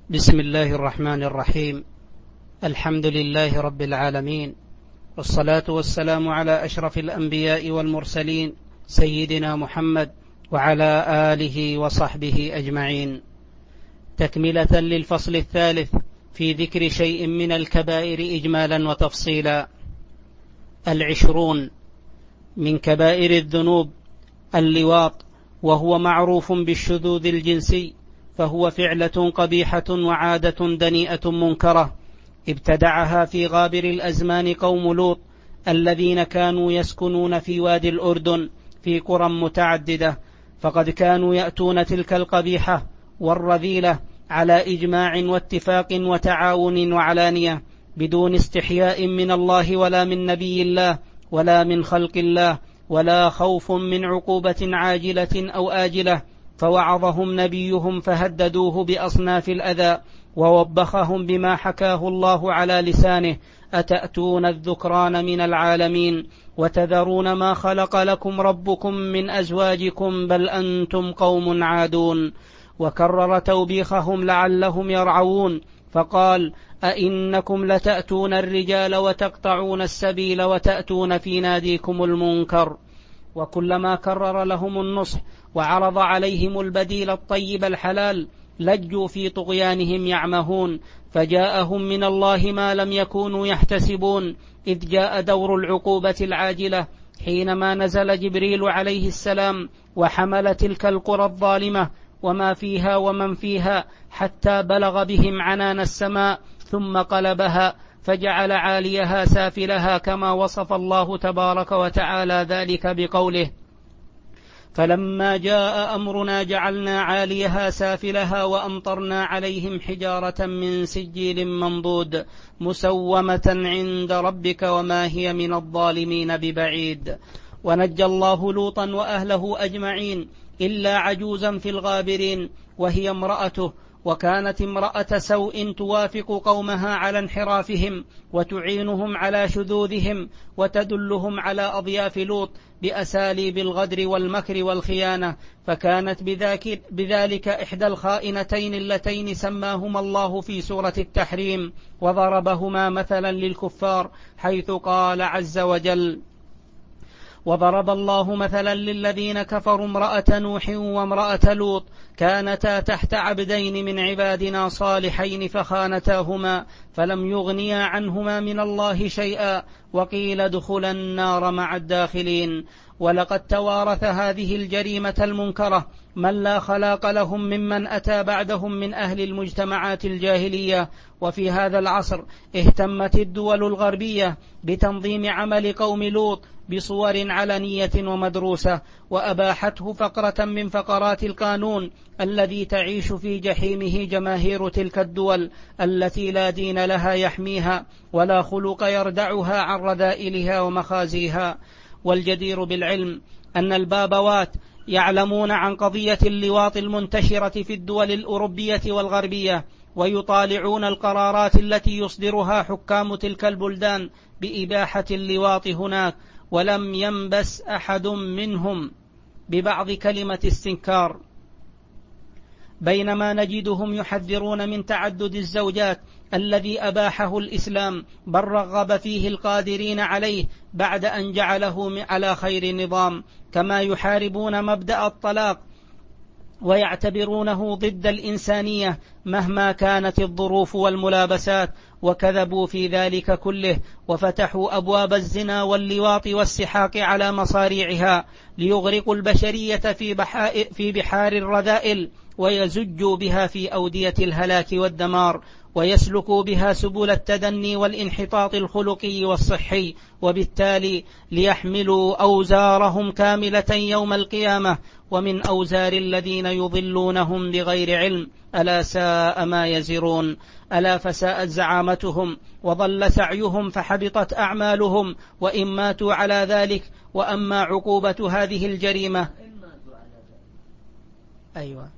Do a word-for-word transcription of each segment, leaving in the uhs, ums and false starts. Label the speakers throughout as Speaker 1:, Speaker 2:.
Speaker 1: بسم الله الرحمن الرحيم. الحمد لله رب العالمين، والصلاة والسلام على أشرف الأنبياء والمرسلين سيدنا محمد وعلى آله وصحبه أجمعين. تكملة للفصل الثالث في ذكر شيء من الكبائر إجمالا وتفصيلا. العشرون من كبائر الذنوب اللواط، وهو معروف بالشذوذ الجنسي، فهو فعلة قبيحة وعادة دنيئة منكرة ابتدعها في غابر الأزمان قوم لوط الذين كانوا يسكنون في وادي الأردن في قرى متعددة، فقد كانوا يأتون تلك القبيحة والرذيلة على إجماع واتفاق وتعاون وعلانية، بدون استحياء من الله ولا من نبي الله ولا من خلق الله، ولا خوف من عقوبة عاجلة أو آجلة. فوعظهم نبيهم فهددوه بأصناف الأذى، ووبخهم بما حكاه الله على لسانه: أتأتون الذكران من العالمين وتذرون ما خلق لكم ربكم من أزواجكم بل أنتم قوم عادون. وكرر توبيخهم لعلهم يرعون، فقال: أئنكم لتأتون الرجال وتقطعون السبيل وتأتون في ناديكم المنكر. وكلما كرر لهم النصح وعرض عليهم البديل الطيب الحلال لجوا في طغيانهم يعمهون، فجاءهم من الله ما لم يكونوا يحتسبون، إذ جاء دور العقوبة العاجلة حينما نزل جبريل عليه السلام وحمل تلك القرى الظالمة وما فيها ومن فيها حتى بلغ بهم عنان السماء، ثم قلبها فجعل عاليها سافلها، كما وصف الله تبارك وتعالى ذلك بقوله: فلما جاء أمرنا جعلنا عاليها سافلها وأمطرنا عليهم حجارة من سجيل منضود مسومة عند ربك وما هي من الظالمين ببعيد. ونجى الله لوطا وأهله أجمعين إلا عجوزا في الغابرين وهي امرأته، وكانت امرأة سوء توافق قومها على انحرافهم وتعينهم على شذوذهم وتدلهم على أضياف لوط بأساليب الغدر والمكر والخيانة، فكانت بذلك, بذلك إحدى الخائنتين اللتين سماهما الله في سورة التحريم وضربهما مثلا للكفار، حيث قال عز وجل: وضرب الله مثلا للذين كفروا امرأة نوح وامرأة لوط كانتا تحت عبدين من عبادنا صالحين فخانتاهما فلم يغنيا عنهما من الله شيئا وقيل ادخلا النار مع الداخلين. ولقد توارث هذه الجريمة المنكرة من لا خلاق لهم ممن أتى بعدهم من أهل المجتمعات الجاهلية. وفي هذا العصر اهتمت الدول الغربية بتنظيم عمل قوم لوط بصور علنية ومدروسة، وأباحته فقرة من فقرات القانون الذي تعيش في جحيمه جماهير تلك الدول التي لا دين لها يحميها ولا خلق يردعها عن رذائلها ومخازيها. والجدير بالعلم أن البابوات يعلمون عن قضية اللواط المنتشرة في الدول الأوروبية والغربية، ويطالعون القرارات التي يصدرها حكام تلك البلدان بإباحة اللواط هناك، ولم ينبس أحد منهم ببعض كلمة استنكار، بينما نجدهم يحذرون من تعدد الزوجات الذي أباحه الإسلام بل رغب فيه القادرين عليه بعد أن جعله على خير نظام، كما يحاربون مبدأ الطلاق ويعتبرونه ضد الإنسانية مهما كانت الظروف والملابسات، وكذبوا في ذلك كله وفتحوا أبواب الزنا واللواط والسحاق على مصاريعها ليغرقوا البشرية في بحار الرذائل ويزجوا بها في أودية الهلاك والدمار، ويسلكوا بها سبل التدني والانحطاط الخلقي والصحي، وبالتالي ليحملوا أوزارهم كاملة يوم القيامة ومن أوزار الذين يضلونهم بغير علم. ألا ساء ما يزرون. ألا فساءت زعامتهم وضل سعيهم فحبطت أعمالهم وإن ماتوا على ذلك. وأما عقوبة هذه الجريمة أيوة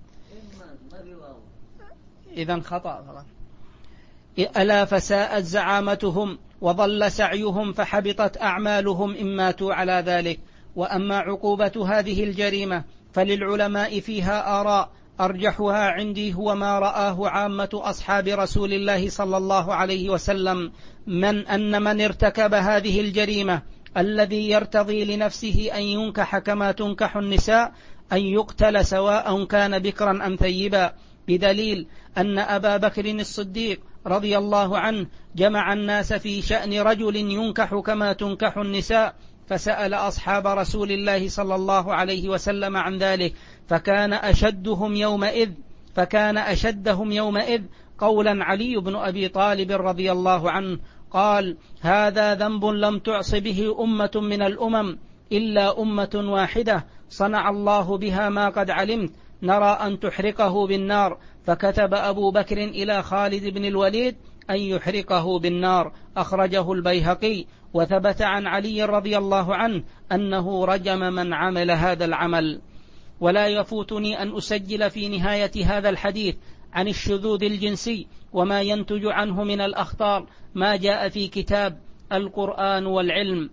Speaker 1: إذن خطأ فقط. ألا فساءت زعامتهم وضل سعيهم فحبطت أعمالهم إن ماتوا على ذلك. وأما عقوبة هذه الجريمة فللعلماء فيها آراء أرجحها عندي هو ما رآه عامة أصحاب رسول الله صلى الله عليه وسلم من أن من ارتكب هذه الجريمة الذي يرتضي لنفسه أن ينكح كما تنكح النساء أن يقتل سواء كان بكرا أم ثيبا، بدليل أن أبا بكر الصديق رضي الله عنه جمع الناس في شأن رجل ينكح كما تنكح النساء، فسأل أصحاب رسول الله صلى الله عليه وسلم عن ذلك، فكان أشدهم يومئذ فكان أشدهم يومئذ قولا علي بن أبي طالب رضي الله عنه، قال: هذا ذنب لم تعص به أمة من الأمم إلا أمة واحدة صنع الله بها ما قد علمت، نرى أن تحرقه بالنار. فكتب أبو بكر إلى خالد بن الوليد أن يحرقه بالنار. أخرجه البيهقي. وثبت عن علي رضي الله عنه أنه رجم من عمل هذا العمل. ولا يفوتني أن أسجل في نهاية هذا الحديث عن الشذوذ الجنسي وما ينتج عنه من الأخطار ما جاء في كتاب القرآن والعلم.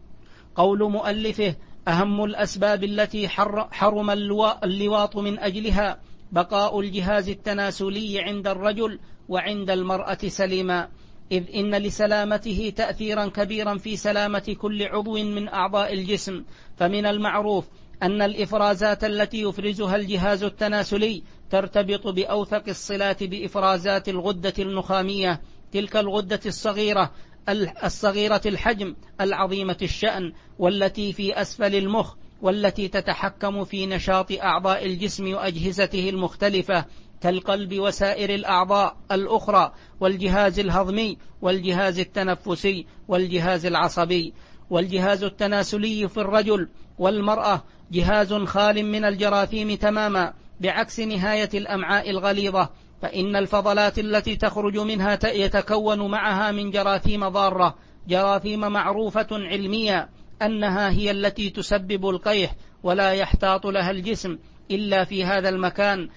Speaker 1: قول مؤلفه: أهم الأسباب التي حرم اللواط من أجلها بقاء الجهاز التناسلي عند الرجل وعند المرأة سليما، إذ إن لسلامته تأثيرا كبيرا في سلامة كل عضو من أعضاء الجسم. فمن المعروف أن الإفرازات التي يفرزها الجهاز التناسلي ترتبط بأوثق الصلات بإفرازات الغدة النخامية، تلك الغدة الصغيرة الصغيرة الحجم العظيمة الشأن، والتي في أسفل المخ، والتي تتحكم في نشاط أعضاء الجسم وأجهزته المختلفة كالقلب وسائر الأعضاء الأخرى، والجهاز الهضمي، والجهاز التنفسي، والجهاز العصبي. والجهاز التناسلي في الرجل والمرأة جهاز خال من الجراثيم تماما، بعكس نهاية الأمعاء الغليظة، فإن الفضلات التي تخرج منها يتكون معها من جراثيم ضارة، جراثيم معروفة علميا أنها هي التي تسبب القيح، ولا يحتاط لها الجسم إلا في هذا المكان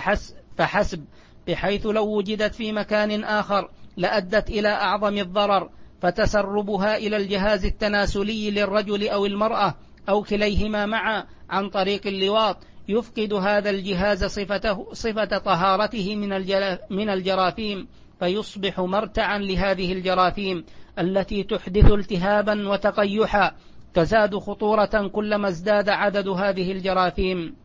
Speaker 1: فحسب، بحيث لو وجدت في مكان آخر لأدت إلى أعظم الضرر. فتسربها إلى الجهاز التناسلي للرجل أو المرأة أو كليهما معا عن طريق اللواط يفقد هذا الجهاز صفته صفة طهارته من الجراثيم، فيصبح مرتعا لهذه الجراثيم التي تحدث التهابا وتقيحا، تزداد خطورة كلما ازداد عدد هذه الجراثيم.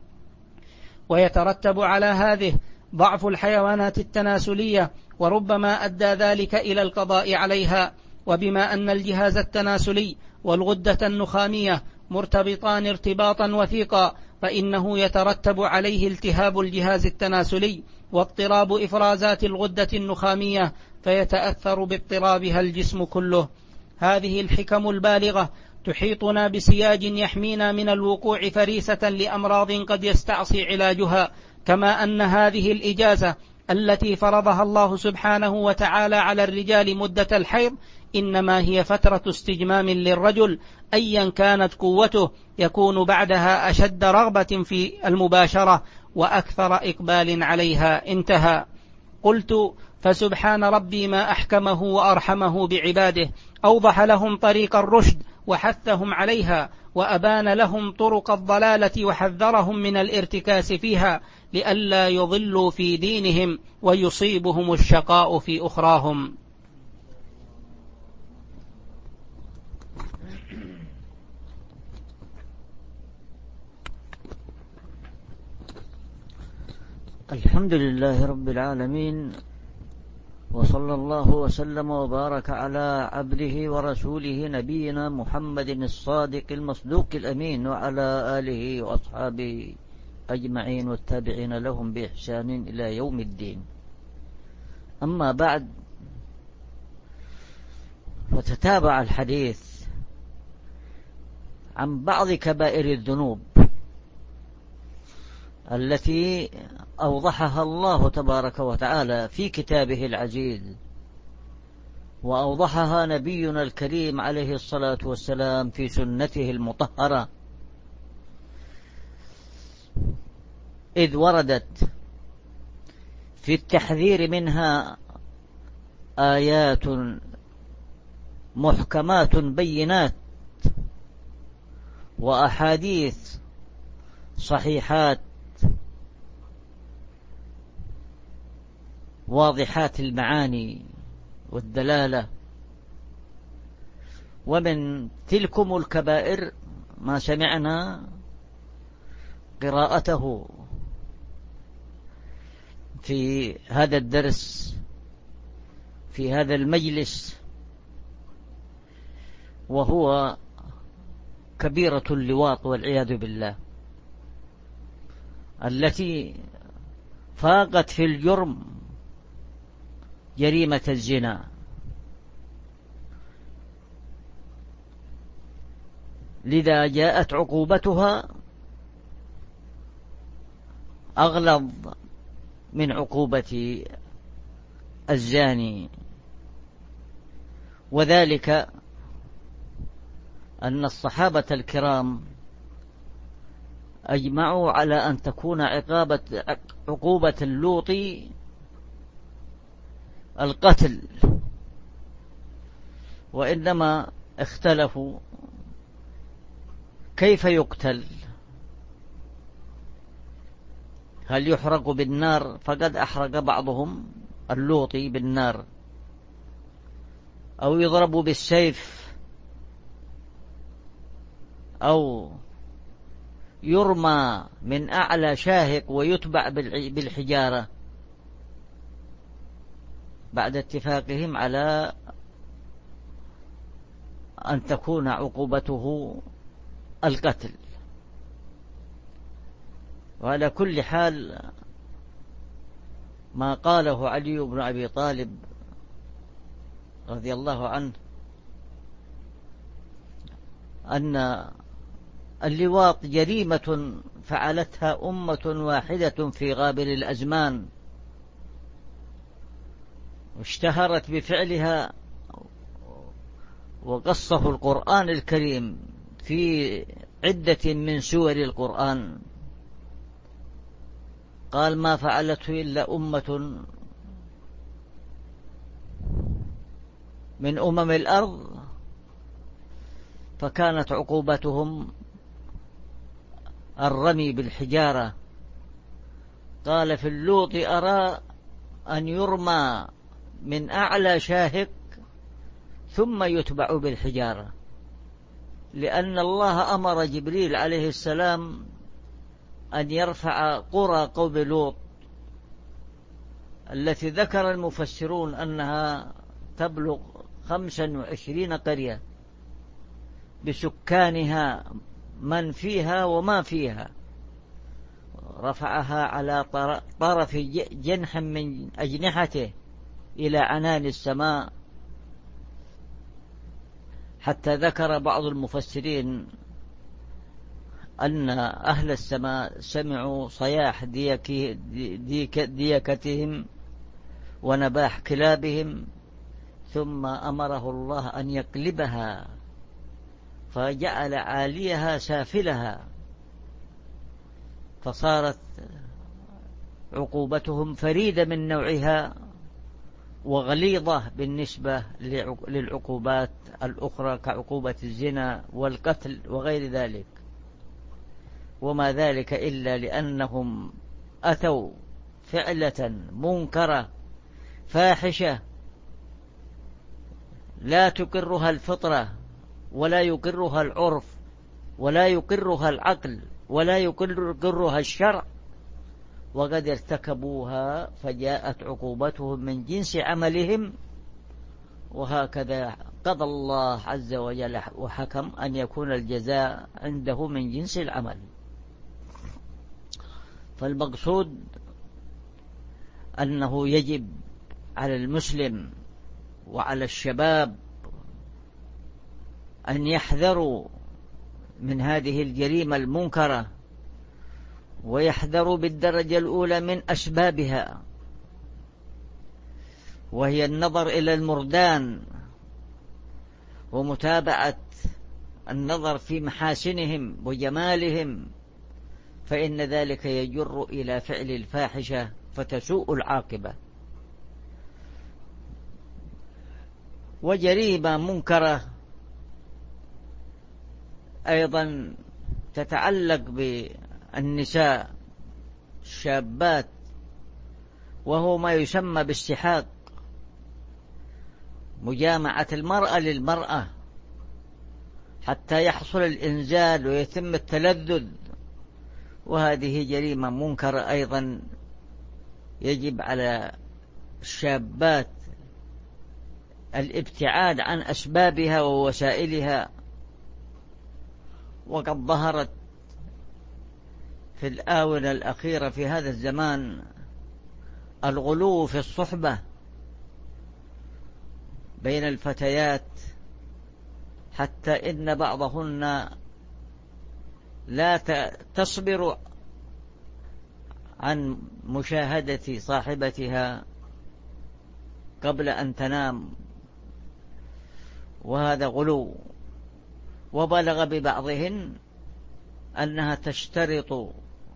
Speaker 1: ويترتب على هذه ضعف الحيوانات التناسلية، وربما أدى ذلك إلى القضاء عليها. وبما أن الجهاز التناسلي والغدة النخامية مرتبطان ارتباطا وثيقا، فإنه يترتب عليه التهاب الجهاز التناسلي واضطراب إفرازات الغدة النخامية، فيتأثر باضطرابها الجسم كله. هذه الحكم البالغة تحيطنا بسياج يحمينا من الوقوع فريسة لأمراض قد يستعصي علاجها، كما أن هذه الإجازة التي فرضها الله سبحانه وتعالى على الرجال مدة الحيض إنما هي فترة استجمام للرجل أيا كانت قوته، يكون بعدها أشد رغبة في المباشرة وأكثر إقبال عليها. انتهى. قلت: فسبحان ربي ما أحكمه وأرحمه بعباده، أوضح لهم طريق الرشد وحثهم عليها، وأبان لهم طرق الضلالة وحذرهم من الارتكاس فيها، لئلا يضلوا في دينهم ويصيبهم الشقاء في أخراهم.
Speaker 2: الحمد لله رب العالمين، وصلى الله وسلم وبارك على عبده ورسوله نبينا محمد الصادق المصدوق الأمين، وعلى آله وأصحابه أجمعين والتابعين لهم بإحسان إلى يوم الدين. أما بعد، فتتابع الحديث عن بعض كبائر الذنوب التي أوضحها الله تبارك وتعالى في كتابه العزيز، وأوضحها نبينا الكريم عليه الصلاة والسلام في سنته المطهرة، إذ وردت في التحذير منها آيات محكمات بينات، وأحاديث صحيحات واضحات المعاني والدلالة. ومن تلكم الكبائر ما سمعنا قراءته في هذا الدرس في هذا المجلس، وهو كبيرة اللواط والعياذ بالله، التي فاقت في الجرم جريمة الزنا. لذا جاءت عقوبتها أغلظ من عقوبة الزاني، وذلك أن الصحابة الكرام أجمعوا على أن تكون عقابة عقوبة اللوط القتل، وإنما اختلفوا كيف يقتل، هل يحرق بالنار؟ فقد أحرق بعضهم اللوطي بالنار، أو يضرب بالسيف، أو يرمى من أعلى شاهق ويتبع بالحجارة، بعد اتفاقهم على أن تكون عقوبته القتل. وعلى كل حال ما قاله علي بن أبي طالب رضي الله عنه أن اللواط جريمة فعلتها أمة واحدة في غابر الأزمان، واشتهرت بفعلها، وقصه القرآن الكريم في عدة من سور القرآن. قال ما فعلته إلا أمة من أمم الأرض، فكانت عقوبتهم الرمي بالحجارة. قال في اللوط أرى أن يرمى من أعلى شاهق ثم يتبع بالحجارة، لأن الله أمر جبريل عليه السلام أن يرفع قرى قوم لوط التي ذكر المفسرون أنها تبلغ خمسا وعشرين قرية بسكانها من فيها وما فيها، رفعها على طرف جنح من أجنحته إلى عنان السماء، حتى ذكر بعض المفسرين أن أهل السماء سمعوا صياح ديك ديك ديكتهم ونباح كلابهم، ثم أمره الله أن يقلبها فجعل عاليها سافلها، فصارت عقوبتهم فريدة من نوعها وغليظة بالنسبة للعقوبات الأخرى كعقوبة الزنا والقتل وغير ذلك. وما ذلك إلا لأنهم أتوا فعلة منكرة فاحشة لا تقرها الفطرة ولا يقرها العرف ولا يقرها العقل ولا يقرها الشرع، وقد ارتكبوها فجاءت عقوبتهم من جنس عملهم. وهكذا قضى الله عز وجل وحكم أن يكون الجزاء عنده من جنس العمل. فالمقصود أنه يجب على المسلم وعلى الشباب أن يحذروا من هذه الجريمة المنكرة، ويحذروا بالدرجة الأولى من أسبابها، وهي النظر إلى المردان ومتابعة النظر في محاسنهم وجمالهم، فإن ذلك يجر إلى فعل الفاحشة فتسوء العاقبة. وجريمة منكرة أيضا تتعلق بالنساء الشابات وهو ما يسمى بالسحاق، مجامعة المرأة للمرأة حتى يحصل الإنزال ويتم التلذذ، وهذه جريمة منكرة أيضا. يجب على الشابات الابتعاد عن أسبابها ووسائلها. وقد ظهرت في الآونة الأخيرة في هذا الزمان الغلو في الصحبة بين الفتيات، حتى إن بعضهن لا تصبر عن مشاهدة صاحبتها قبل أن تنام، وهذا غلو. وبلغ ببعضهن أنها تشترط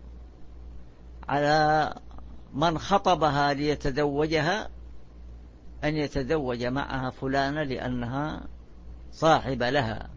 Speaker 2: على من خطبها ليتزوجها أن يتزوج معها فلانة لأنها صاحب لها.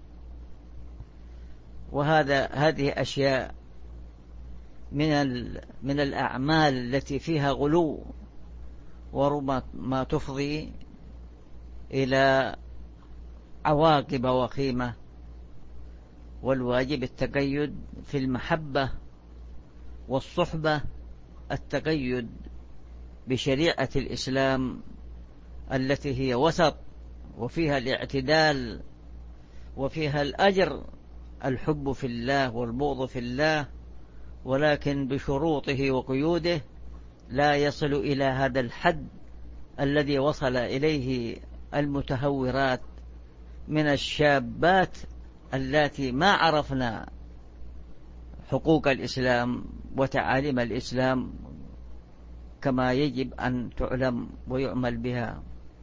Speaker 2: وهذا هذه أشياء من من الأعمال التي فيها غلو، وربما تفضي إلى عواقب وخيمة. والواجب التقيد في المحبة والصحبة، التقيد بشريعة الإسلام التي هي وسط، وفيها الاعتدال، وفيها الأجر، الحب في الله والبغض في الله، ولكن بشروطه وقيوده، لا يصل إلى هذا الحد الذي وصل إليه المتهورات من الشابات التي ما عرفنا حقوق الإسلام وتعاليم الإسلام كما يجب أن تعلم ويعمل بها.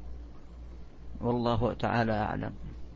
Speaker 2: والله تعالى أعلم.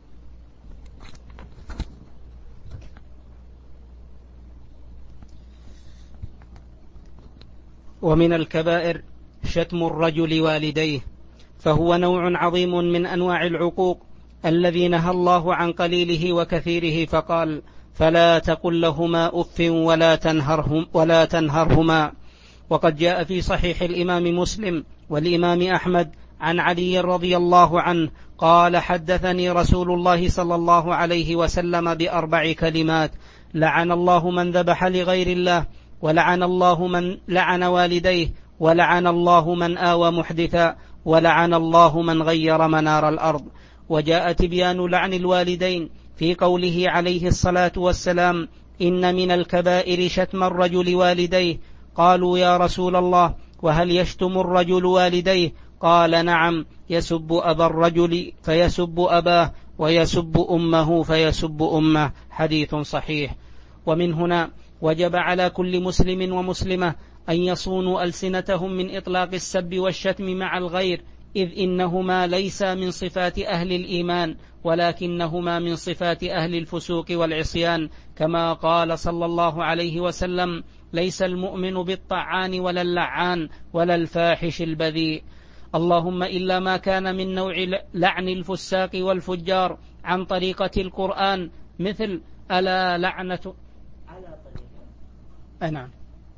Speaker 1: ومن الكبائر شتم الرجل والديه، فهو نوع عظيم من أنواع العقوق الذي نهى الله عن قليله وكثيره، فقال: فلا تقل لهما أف ولا تنهرهم ولا تنهرهما. وقد جاء في صحيح الإمام مسلم والإمام أحمد عن علي رضي الله عنه قال: حدثني رسول الله صلى الله عليه وسلم بأربع كلمات: لعن الله من ذبح لغير الله، ولعن الله من لعن والديه، ولعن الله من آوى محدثا، ولعن الله من غير منار الأرض. وجاء تبيان لعن الوالدين في قوله عليه الصلاة والسلام: إن من الكبائر شتم الرجل والديه. قالوا: يا رسول الله، وهل يشتم الرجل والديه؟ قال: نعم، يسب أبا الرجل فيسب أباه، ويسب أمه فيسب أمه. حديث صحيح. ومن هنا وجب على كل مسلم ومسلمة أن يصونوا ألسنتهم من إطلاق السب والشتم مع الغير، إذ إنهما ليس من صفات أهل الإيمان، ولكنهما من صفات أهل الفسوق والعصيان، كما قال صلى الله عليه وسلم: ليس المؤمن بالطعان ولا اللعان ولا الفاحش البذيء. اللهم إلا ما كان من نوع لعن الفساق والفجار عن طريقة القرآن، مثل ألا لعنة على طريقة نعم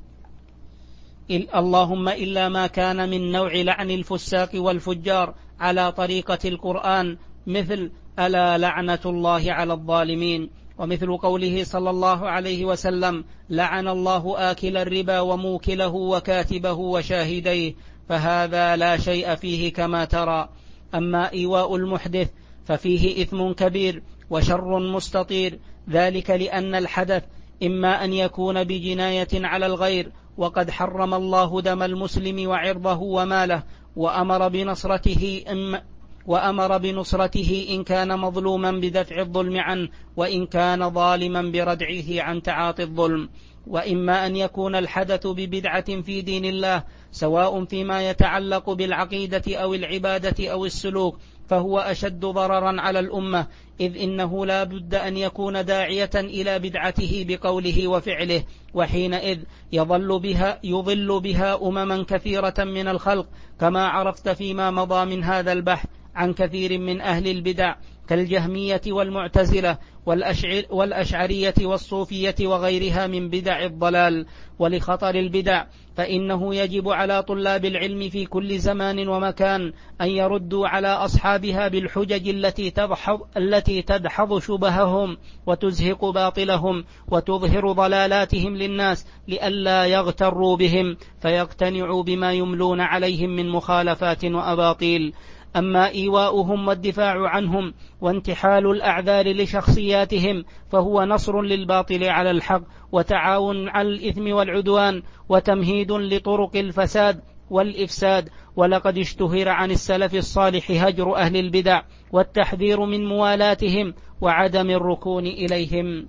Speaker 1: اللهم إلا ما كان من نوع لعن الفساق والفجار على طريقة القرآن، مثل ألا لعنة الله على الظالمين. ومثل قوله صلى الله عليه وسلم: لعن الله آكل الربا وموكله وكاتبه وشاهديه، فهذا لا شيء فيه كما ترى. أما إيواء المحدث ففيه إثم كبير وشر مستطير، ذلك لأن الحدث إما أن يكون بجناية على الغير، وقد حرم الله دم المسلم وعرضه وماله، وأمر بنصرته إما وأمر بنصرته إن كان مظلوما بدفع الظلم عنه، وإن كان ظالما بردعه عن تعاطي الظلم. وإما أن يكون الحدث ببدعة في دين الله، سواء فيما يتعلق بالعقيدة أو العبادة أو السلوك، فهو أشد ضررا على الأمة، إذ إنه لا بد أن يكون داعية إلى بدعته بقوله وفعله، وحينئذ يضل بها يضل بها أمما كثيرة من الخلق، كما عرفت فيما مضى من هذا البحث عن كثير من أهل البدع كالجهمية والمعتزلة والأشعرية والصوفية وغيرها من بدع الضلال. ولخطر البدع فإنه يجب على طلاب العلم في كل زمان ومكان أن يردوا على أصحابها بالحجج التي تدحض, التي تدحض شبههم وتزهق باطلهم وتظهر ضلالاتهم للناس لئلا يغتروا بهم فيقتنعوا بما يملون عليهم من مخالفات وأباطيل. أما إيواؤهم والدفاع عنهم وانتحال الأعذار لشخصياتهم فهو نصر للباطل على الحق وتعاون على الإثم والعدوان وتمهيد لطرق الفساد والإفساد. ولقد اشتهر عن السلف الصالح هجر أهل البدع والتحذير من موالاتهم وعدم الركون إليهم.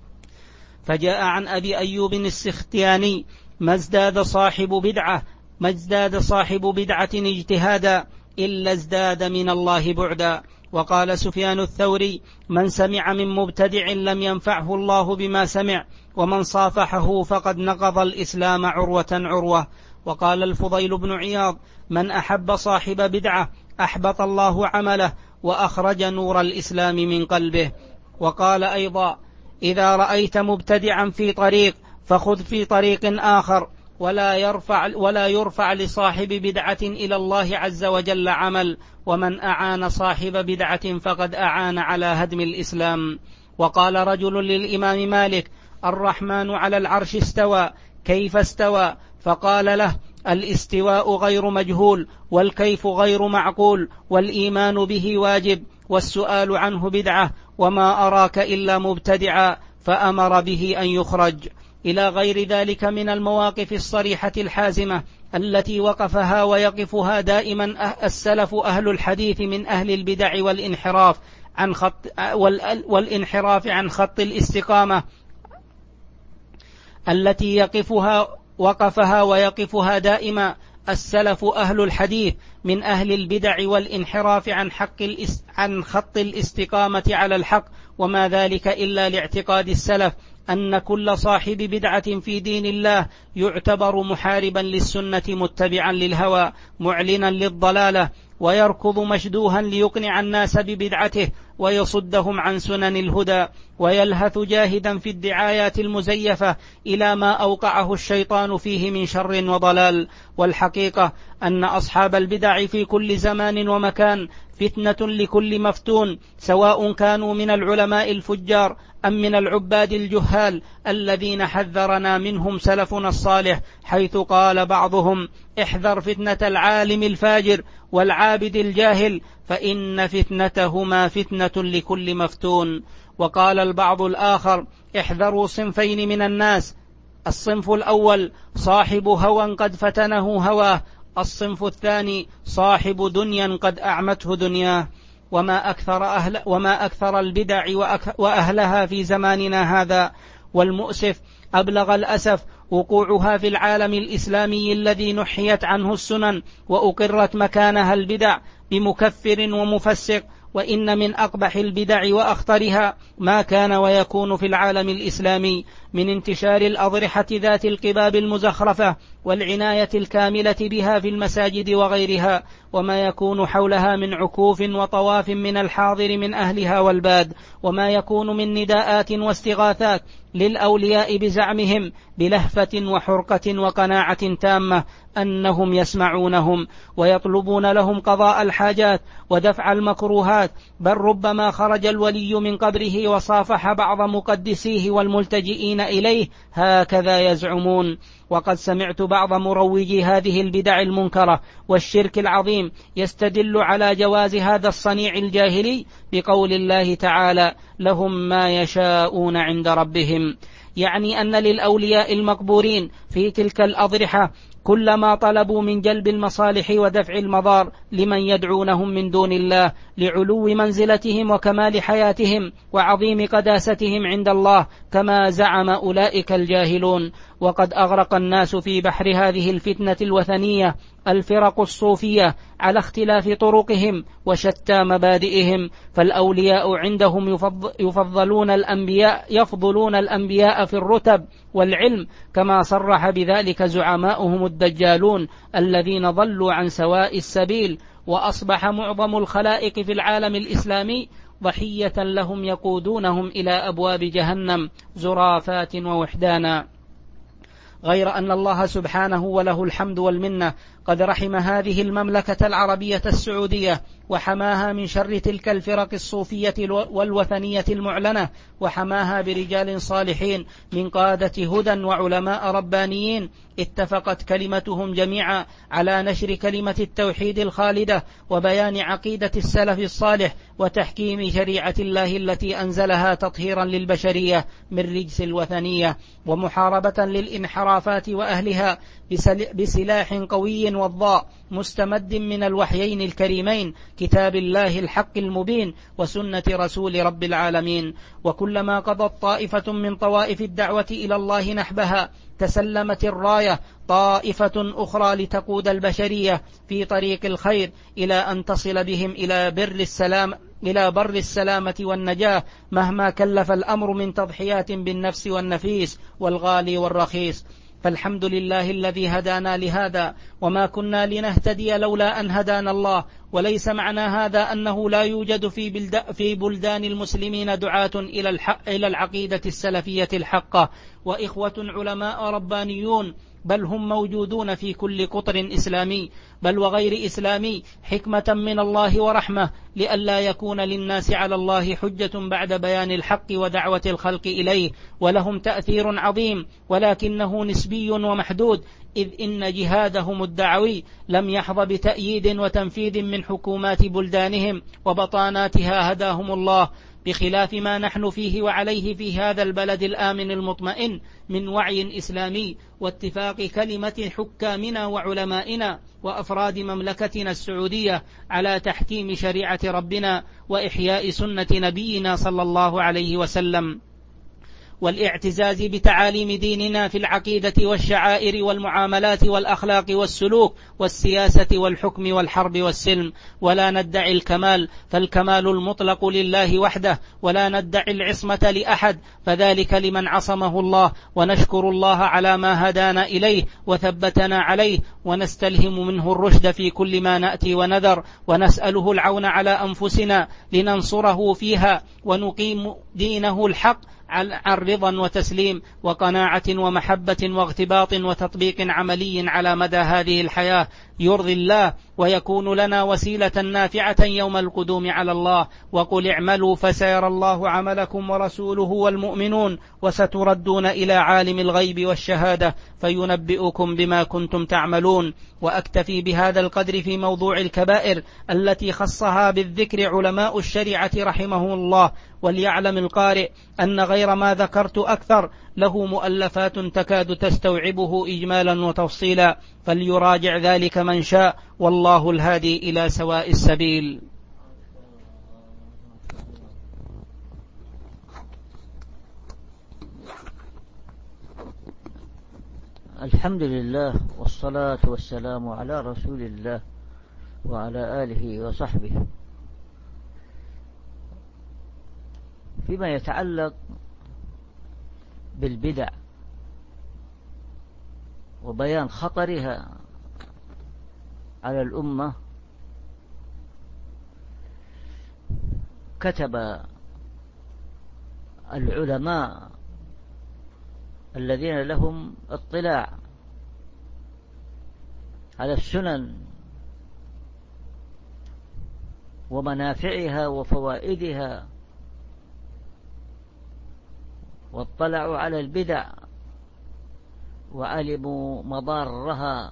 Speaker 1: فجاء عن أبي أيوب السختياني: ما ازداد صاحب بدعة ما ازداد صاحب بدعة اجتهادا إلا ازداد من الله بعدا. وقال سفيان الثوري: من سمع من مبتدع لم ينفعه الله بما سمع، ومن صافحه فقد نقض الإسلام عروة عروة. وقال الفضيل بن عياض: من أحب صاحب بدعة أحبط الله عمله وأخرج نور الإسلام من قلبه. وقال أيضا: إذا رأيت مبتدعا في طريق فخذ في طريق آخر، ولا يرفع, ولا يرفع لصاحب بدعة إلى الله عز وجل عمل، ومن أعان صاحب بدعة فقد أعان على هدم الإسلام. وقال رجل للإمام مالك: الرحمن على العرش استوى، كيف استوى؟ فقال له: الاستواء غير مجهول، والكيف غير معقول، والإيمان به واجب، والسؤال عنه بدعة، وما أراك إلا مبتدعا، فأمر به أن يخرج. إلى غير ذلك من المواقف الصريحة الحازمة التي وقفها ويقفها دائما السلف أهل الحديث من أهل البدع والانحراف عن خط والانحراف عن خط الاستقامة التي يقفها وقفها ويقفها دائما السلف أهل الحديث من أهل البدع والانحراف عن حق عن خط الاستقامة على الحق. وما ذلك إلا لاعتقاد السلف أن كل صاحب بدعة في دين الله يعتبر محاربا للسنة متبعا للهوى معلنا للضلالة، ويركض مشدوها ليقنع الناس ببدعته ويصدهم عن سنن الهدى، ويلهث جاهدا في الدعايات المزيفة إلى ما أوقعه الشيطان فيه من شر وضلال. والحقيقة أن أصحاب البدع في كل زمان ومكان فتنة لكل مفتون، سواء كانوا من العلماء الفجار أم من العباد الجهال الذين حذرنا منهم سلفنا الصالح، حيث قال بعضهم: احذر فتنة العالم الفاجر والعابد الجاهل، فإن فتنتهما فتنة لكل مفتون. وقال البعض الآخر: احذروا صنفين من الناس: الصنف الأول صاحب هوى قد فتنه هواه، الصنف الثاني صاحب دنيا قد أعمته دنياه. وما أكثر, أهل وما أكثر البدع وأهلها في زماننا هذا، والمؤسف أبلغ الأسف وقوعها في العالم الإسلامي الذي نحيت عنه السنن وأقرت مكانها البدع بمكفر ومفسق. وإن من أقبح البدع وأخطرها ما كان ويكون في العالم الإسلامي من انتشار الأضرحة ذات القباب المزخرفة والعناية الكاملة بها في المساجد وغيرها، وما يكون حولها من عكوف وطواف من الحاضر من أهلها والباد، وما يكون من نداءات واستغاثات للأولياء بزعمهم بلهفة وحرقة وقناعة تامة أنهم يسمعونهم ويطلبون لهم قضاء الحاجات ودفع المكروهات، بل ربما خرج الولي من قبره وصافح بعض مقدسيه والملتجئين إليه، هكذا يزعمون. وقد سمعت بعض مروجي هذه البدع المنكرة والشرك العظيم يستدل على جواز هذا الصنيع الجاهلي بقول الله تعالى: لهم ما يشاءون عند ربهم، يعني أن للأولياء المقبورين في تلك الأضرحة كل ما طلبوا من جلب المصالح ودفع المضار لمن يدعونهم من دون الله، لعلو منزلتهم وكمال حياتهم وعظيم قداستهم عند الله، كما زعم أولئك الجاهلون. وقد أغرق الناس في بحر هذه الفتنة الوثنية الفرق الصوفية على اختلاف طرقهم وشتى مبادئهم، فالأولياء عندهم يفضلون الأنبياء يفضلون الأنبياء في الرتب والعلم، كما صرح بذلك زعماؤهم الدجالون الذين ضلوا عن سواء السبيل. وأصبح معظم الخلائق في العالم الإسلامي ضحية لهم يقودونهم إلى أبواب جهنم زرافات ووحدانا. غير أن الله سبحانه وله الحمد والمنة قد رحم هذه المملكة العربية السعودية وحماها من شر تلك الفرق الصوفية والوثنية المعلنة، وحماها برجال صالحين من قادة هدى وعلماء ربانيين اتفقت كلمتهم جميعا على نشر كلمة التوحيد الخالدة وبيان عقيدة السلف الصالح وتحكيم شريعة الله التي أنزلها تطهيرا للبشرية من رجس الوثنية ومحاربة للانحرافات وأهلها بسلاح قوي وضاء مستمد من الوحيين الكريمين كتاب الله الحق المبين وسنة رسول رب العالمين. وكلما قضت طائفة من طوائف الدعوة إلى الله نحبها تسلمت الراية طائفة أخرى لتقود البشرية في طريق الخير إلى أن تصل بهم إلى بر السلام إلى بر السلامة والنجاة مهما كلف الأمر من تضحيات بالنفس والنفيس والغالي والرخيص. فالحمد لله الذي هدانا لهذا وما كنا لنهتدي لولا أن هدانا الله. وليس معنى هذا أنه لا يوجد في, في بلدان المسلمين دعاة إلى, الحق إلى العقيدة السلفية الحقة وإخوة علماء ربانيون، بل هم موجودون في كل قطر إسلامي بل وغير إسلامي حكمة من الله ورحمة لئلا يكون للناس على الله حجة بعد بيان الحق ودعوة الخلق إليه، ولهم تأثير عظيم ولكنه نسبي ومحدود، إذ إن جهادهم الدعوي لم يحظ بتأييد وتنفيذ من حكومات بلدانهم وبطاناتها هداهم الله، بخلاف ما نحن فيه وعليه في هذا البلد الآمن المطمئن من وعي إسلامي واتفاق كلمة حكامنا وعلمائنا وأفراد مملكتنا السعودية على تحكيم شريعة ربنا وإحياء سنة نبينا صلى الله عليه وسلم، والاعتزاز بتعاليم ديننا في العقيدة والشعائر والمعاملات والأخلاق والسلوك والسياسة والحكم والحرب والسلم. ولا ندعي الكمال، فالكمال المطلق لله وحده، ولا ندعي العصمة لأحد، فذلك لمن عصمه الله، ونشكر الله على ما هدانا إليه وثبتنا عليه، ونستلهم منه الرشد في كل ما نأتي ونذر، ونسأله العون على أنفسنا لننصره فيها ونقيم دينه الحق عن رضا وتسليم وقناعة ومحبة واغتباط وتطبيق عملي على مدى هذه الحياة يرضي الله ويكون لنا وسيلة نافعة يوم القدوم على الله. وقل اعملوا فسيرى الله عملكم ورسوله والمؤمنون وستردون إلى عالم الغيب والشهادة فينبئكم بما كنتم تعملون. وأكتفي بهذا القدر في موضوع الكبائر التي خصها بالذكر علماء الشريعة رحمه الله. وليعلم القارئ أن غير ما ذكرت أكثر له مؤلفات تكاد تستوعبه إجمالا وتفصيلا، فليراجع ذلك من شاء، والله الهادي إلى سواء السبيل.
Speaker 2: الحمد لله والصلاة والسلام على رسول الله وعلى آله وصحبه. فيما يتعلق بالبدع وبيان خطرها على الأمة، كتب العلماء الذين لهم اطلاع على السنن ومنافعها وفوائدها، واطلعوا على البدع وعلموا مضارها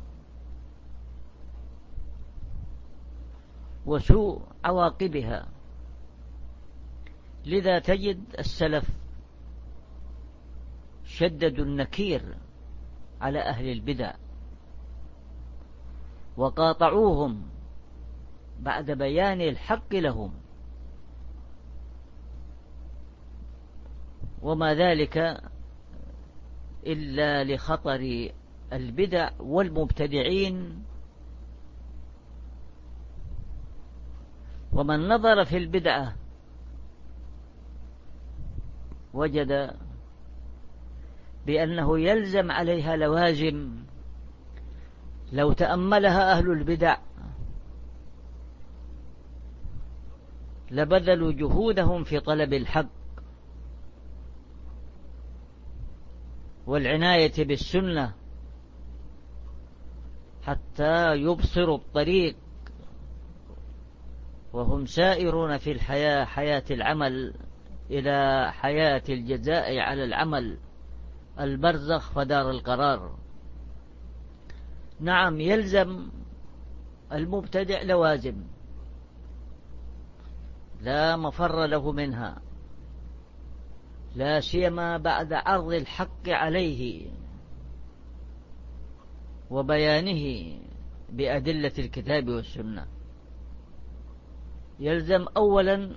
Speaker 2: وسوء عواقبها. لذا تجد السلف شددوا النكير على أهل البدع وقاطعوهم بعد بيان الحق لهم، وما ذلك إلا لخطر البدع والمبتدعين. ومن نظر في البدعة وجد بأنه يلزم عليها لوازم لو تأملها أهل البدع لبذلوا جهودهم في طلب الحق والعناية بالسنة حتى يبصروا الطريق، وهم سائرون في الحياة، حياة العمل إلى حياة الجزاء على العمل، البرزخ ودار القرار. نعم، يلزم المبتدع لوازم لا مفر له منها، لا سيما بعد عرض الحق عليه وبيانه بأدلة الكتاب والسنة. يلزم أولا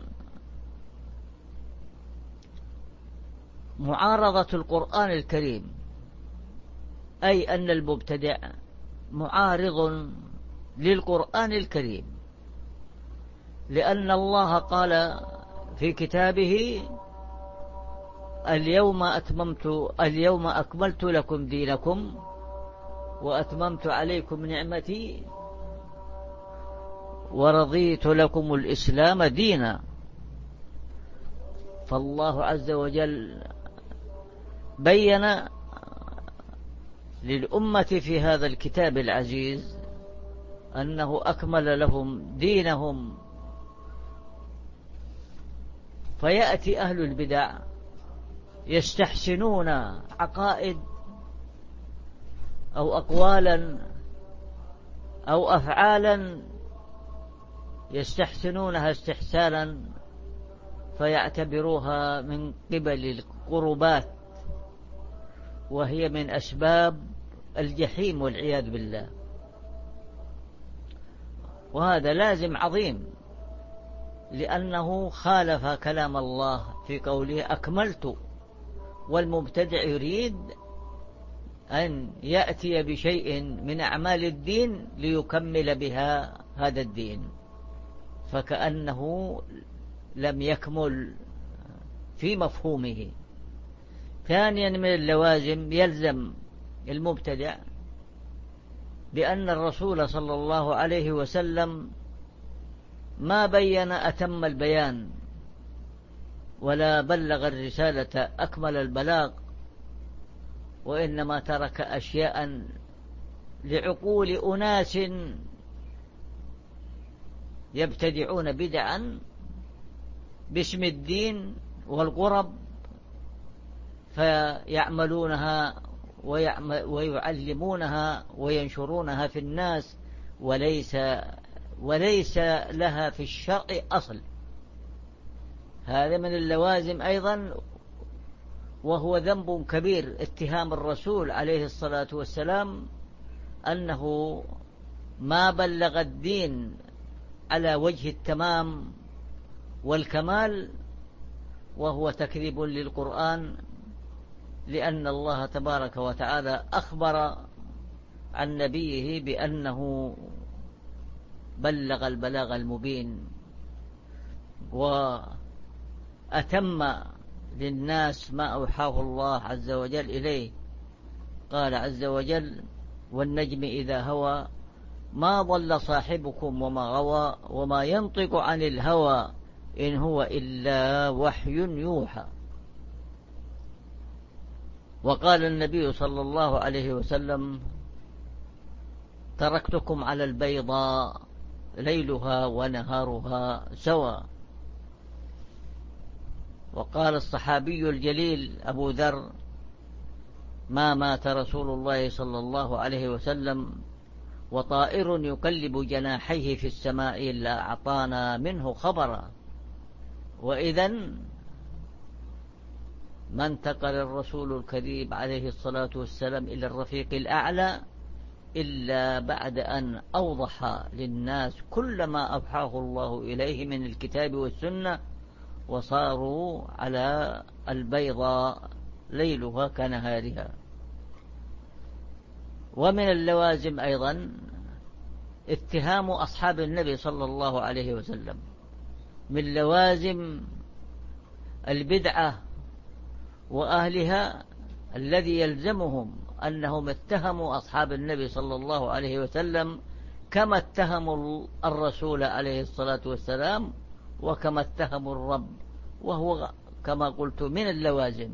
Speaker 2: معارضة القرآن الكريم، أي أن المبتدع معارض للقرآن الكريم، لأن الله قال في كتابه: اليوم أتممت اليوم أكملت لكم دينكم وأتممت عليكم نعمتي ورضيت لكم الإسلام دينا. فالله عز وجل بين للأمة في هذا الكتاب العزيز أنه أكمل لهم دينهم. فيأتي أهل البدع يستحسنون عقائد أو أقوالا أو أفعالا يستحسنونها استحسانا، فيعتبروها من قبل القربات، وهي من أسباب الجحيم والعياذ بالله. وهذا لازم عظيم، لأنه خالف كلام الله في قوله أكملت، والمبتدع يريد أن يأتي بشيء من أعمال الدين ليكمل بها هذا الدين، فكأنه لم يكمل في مفهومه. ثانيا من اللوازم، يلزم المبتدع بأن الرسول صلى الله عليه وسلم ما بين أتم البيان ولا بلغ الرسالة أكمل البلاغ، وإنما ترك أشياء لعقول أناس يبتدعون بدعا باسم الدين والقرب، فيعملونها ويعلمونها وينشرونها في الناس، وليس وليس لها في الشرع أصل. هذا من اللوازم أيضا، وهو ذنب كبير اتهام الرسول عليه الصلاة والسلام أنه ما بلغ الدين على وجه التمام والكمال، وهو تكذيب للقرآن، لأن الله تبارك وتعالى أخبر عن نبيه بأنه بلغ البلاغ المبين وأتم للناس ما أوحاه الله عز وجل إليه. قال عز وجل: والنجم إذا هوى ما ضل صاحبكم وما غوى وما ينطق عن الهوى إن هو إلا وحي يوحى. وقال النبي صلى الله عليه وسلم: تركتكم على البيضاء ليلها ونهارها سوى. وقال الصحابي الجليل أبو ذر: ما مات رسول الله صلى الله عليه وسلم وطائر يقلب جناحيه في السماء إلا أعطانا منه خبرا. وإذن ما انتقل الرسول الكريم عليه الصلاة والسلام إلى الرفيق الأعلى إلا بعد أن أوضح للناس كل ما أوحاه الله إليه من الكتاب والسنة، وصاروا على البيضاء ليلها كنهارها. ومن اللوازم أيضا اتهام أصحاب النبي صلى الله عليه وسلم. من لوازم البدعة وأهلها الذي يلزمهم أنهم اتهموا أصحاب النبي صلى الله عليه وسلم كما اتهموا الرسول عليه الصلاة والسلام وكما اتهموا الرب، وهو كما قلت من اللوازم.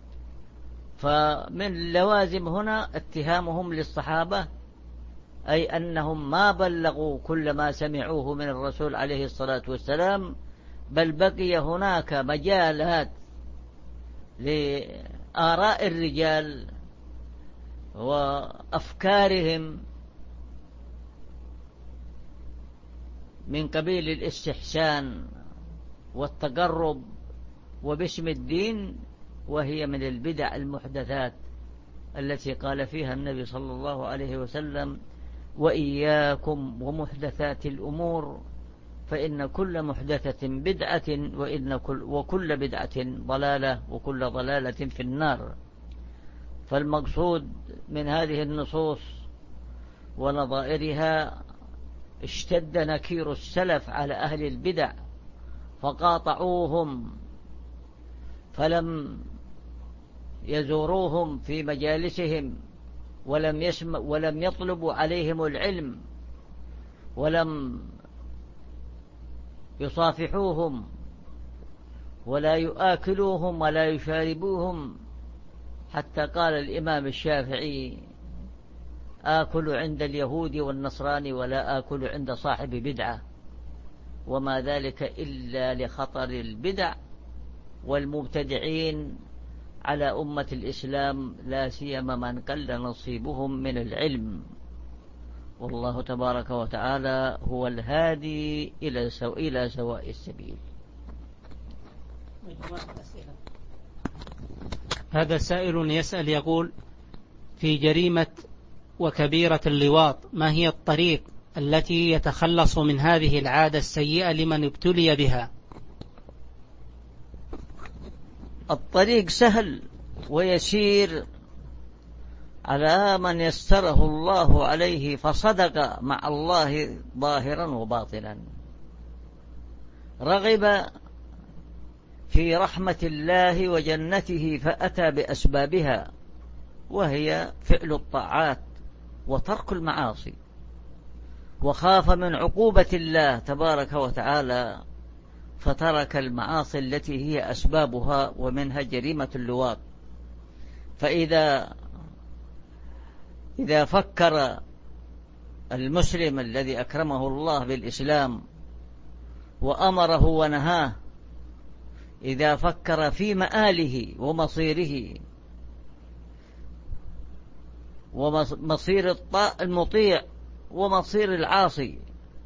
Speaker 2: فمن اللوازم هنا اتهامهم للصحابة، أي أنهم ما بلغوا كل ما سمعوه من الرسول عليه الصلاة والسلام، بل بقي هناك مجالات لآراء الرجال وأفكارهم من قبيل الاستحسان والتقرب وباسم الدين، وهي من البدع المحدثات التي قال فيها النبي صلى الله عليه وسلم: وإياكم ومحدثات الأمور فإن كل محدثة بدعة وإن كل وكل بدعة ضلالة وكل ضلالة في النار. فالمقصود من هذه النصوص ونظائرها اشتد نكير السلف على أهل البدع فقاطعوهم، فلم يزوروهم في مجالسهم، ولم يسمع ولم يطلبوا عليهم العلم، ولم يصافحوهم ولا يؤكلوهم ولا يشاربوهم، حتى قال الإمام الشافعي: آكل عند اليهود والنصراني ولا آكل عند صاحب بدعة. وما ذلك إلا لخطر البدع والمبتدعين على أمة الإسلام، لا سيما من قل نصيبهم من العلم. والله تبارك وتعالى هو الهادي إلى سواء إلى سواء السبيل.
Speaker 1: هذا سائل يسأل يقول: في جريمة وكبيرة اللواط، ما هي الطريق التي يتخلص من هذه العادة السيئة لمن ابتلي بها؟
Speaker 2: الطريق سهل ويسير على من يسره الله عليه فصدق مع الله ظاهرا وباطنا، رغب في رحمة الله وجنته فأتى بأسبابها، وهي فعل الطاعات وترك المعاصي، وخاف من عقوبة الله تبارك وتعالى فترك المعاصي التي هي أسبابها، ومنها جريمة اللواط. فإذا إذا فكر المسلم الذي أكرمه الله بالإسلام وأمره ونهاه، إذا فكر في مآله ومصيره ومصير المطيع ومصير العاصي،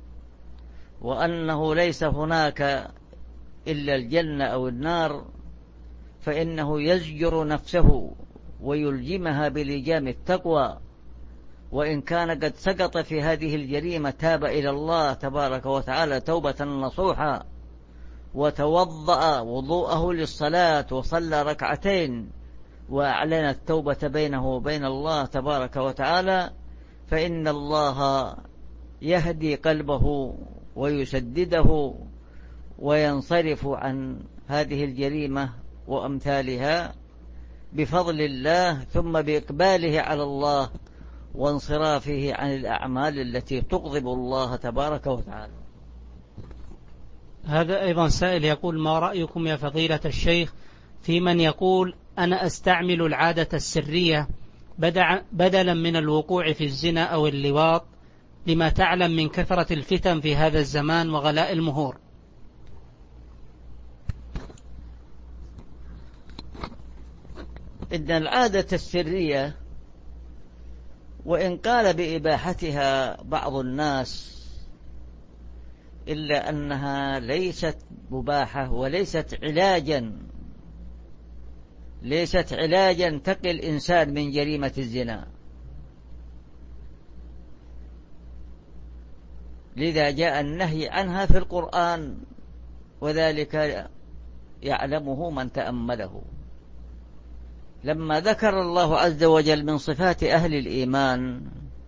Speaker 2: وأنه ليس هناك إلا الجنة أو النار، فإنه يزجر نفسه ويلجمها بلجام التقوى، وإن كان قد سقط في هذه الجريمة تاب إلى الله تبارك وتعالى توبة نصوحا، وتوضأ وضوءه للصلاة وصلى ركعتين وأعلن التوبة بينه وبين الله تبارك وتعالى، فإن الله يهدي قلبه ويسدده وينصرف عن هذه الجريمة وأمثالها بفضل الله، ثم بإقباله على الله وانصرافه عن الأعمال التي تغضب الله تبارك وتعالى.
Speaker 1: هذا أيضا سائل يقول: ما رأيكم يا فضيلة الشيخ في من يقول أنا أستعمل العادة السرية بدلا من الوقوع في الزنا أو اللواط، لما تعلم من كثرة الفتن في هذا الزمان وغلاء المهور؟
Speaker 2: إن العادة السرية وإن قال بإباحتها بعض الناس، إلا أنها ليست مباحة وليست علاجا ليست علاجا تقي الإنسان من جريمة الزنا. لذا جاء النهي عنها في القرآن، وذلك يعلمه من تأمله. لما ذكر الله عز وجل من صفات أهل الإيمان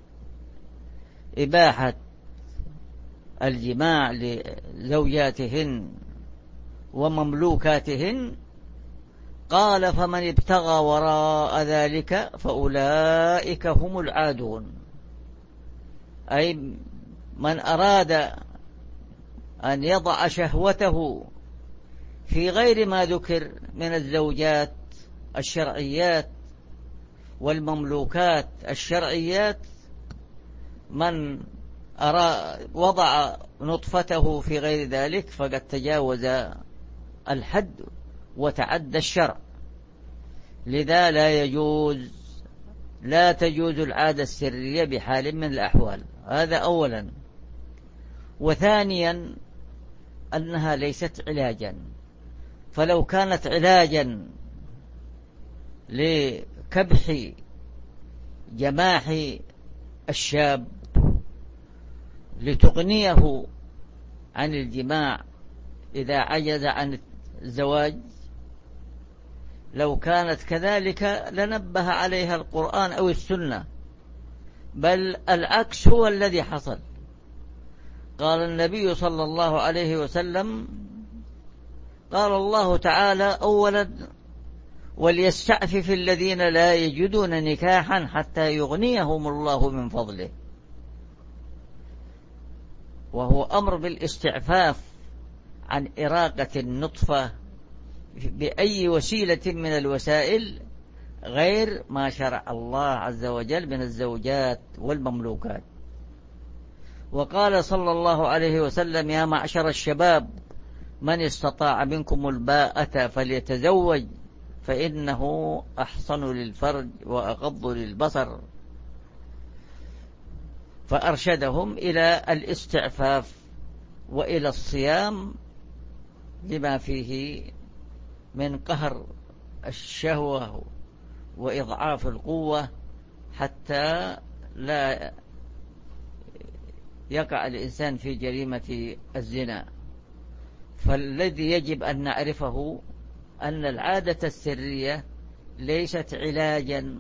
Speaker 2: إباحة الجماع لزوجاتهن ومملوكاتهن، قال: فمن ابتغى وراء ذلك فأولئك هم العادون. أي من أراد أن يضع شهوته في غير ما ذكر من الزوجات الشرعيات والمملوكات الشرعيات، من أرى وضع نطفته في غير ذلك فقد تجاوز الحد وتعدى الشرع. لذا لا يجوز لا تجوز العادة السرية بحال من الأحوال. هذا أولا. وثانيا أنها ليست علاجا، فلو كانت علاجا لكبح جماح الشاب لتغنيه عن الجماع إذا عجز عن الزواج، لو كانت كذلك لنبه عليها القرآن أو السنة، بل العكس هو الذي حصل. قال النبي صلى الله عليه وسلم، قال الله تعالى أولا: وليستعفف الذين لا يجدون نكاحا حتى يغنيهم الله من فضله. وهو أمر بالاستعفاف عن إراقة النطفة بأي وسيلة من الوسائل غير ما شرع الله عز وجل من الزوجات والمملوكات. وقال صلى الله عليه وسلم: يا معشر الشباب من استطاع منكم الباءة فليتزوج فإنه أحصن للفرج وأغض للبصر. فأرشدهم إلى الاستعفاف وإلى الصيام لما فيه من قهر الشهوة وإضعاف القوة حتى لا يقع الإنسان في جريمة الزنا. فالذي يجب أن نعرفه أن العادة السرية ليست علاجا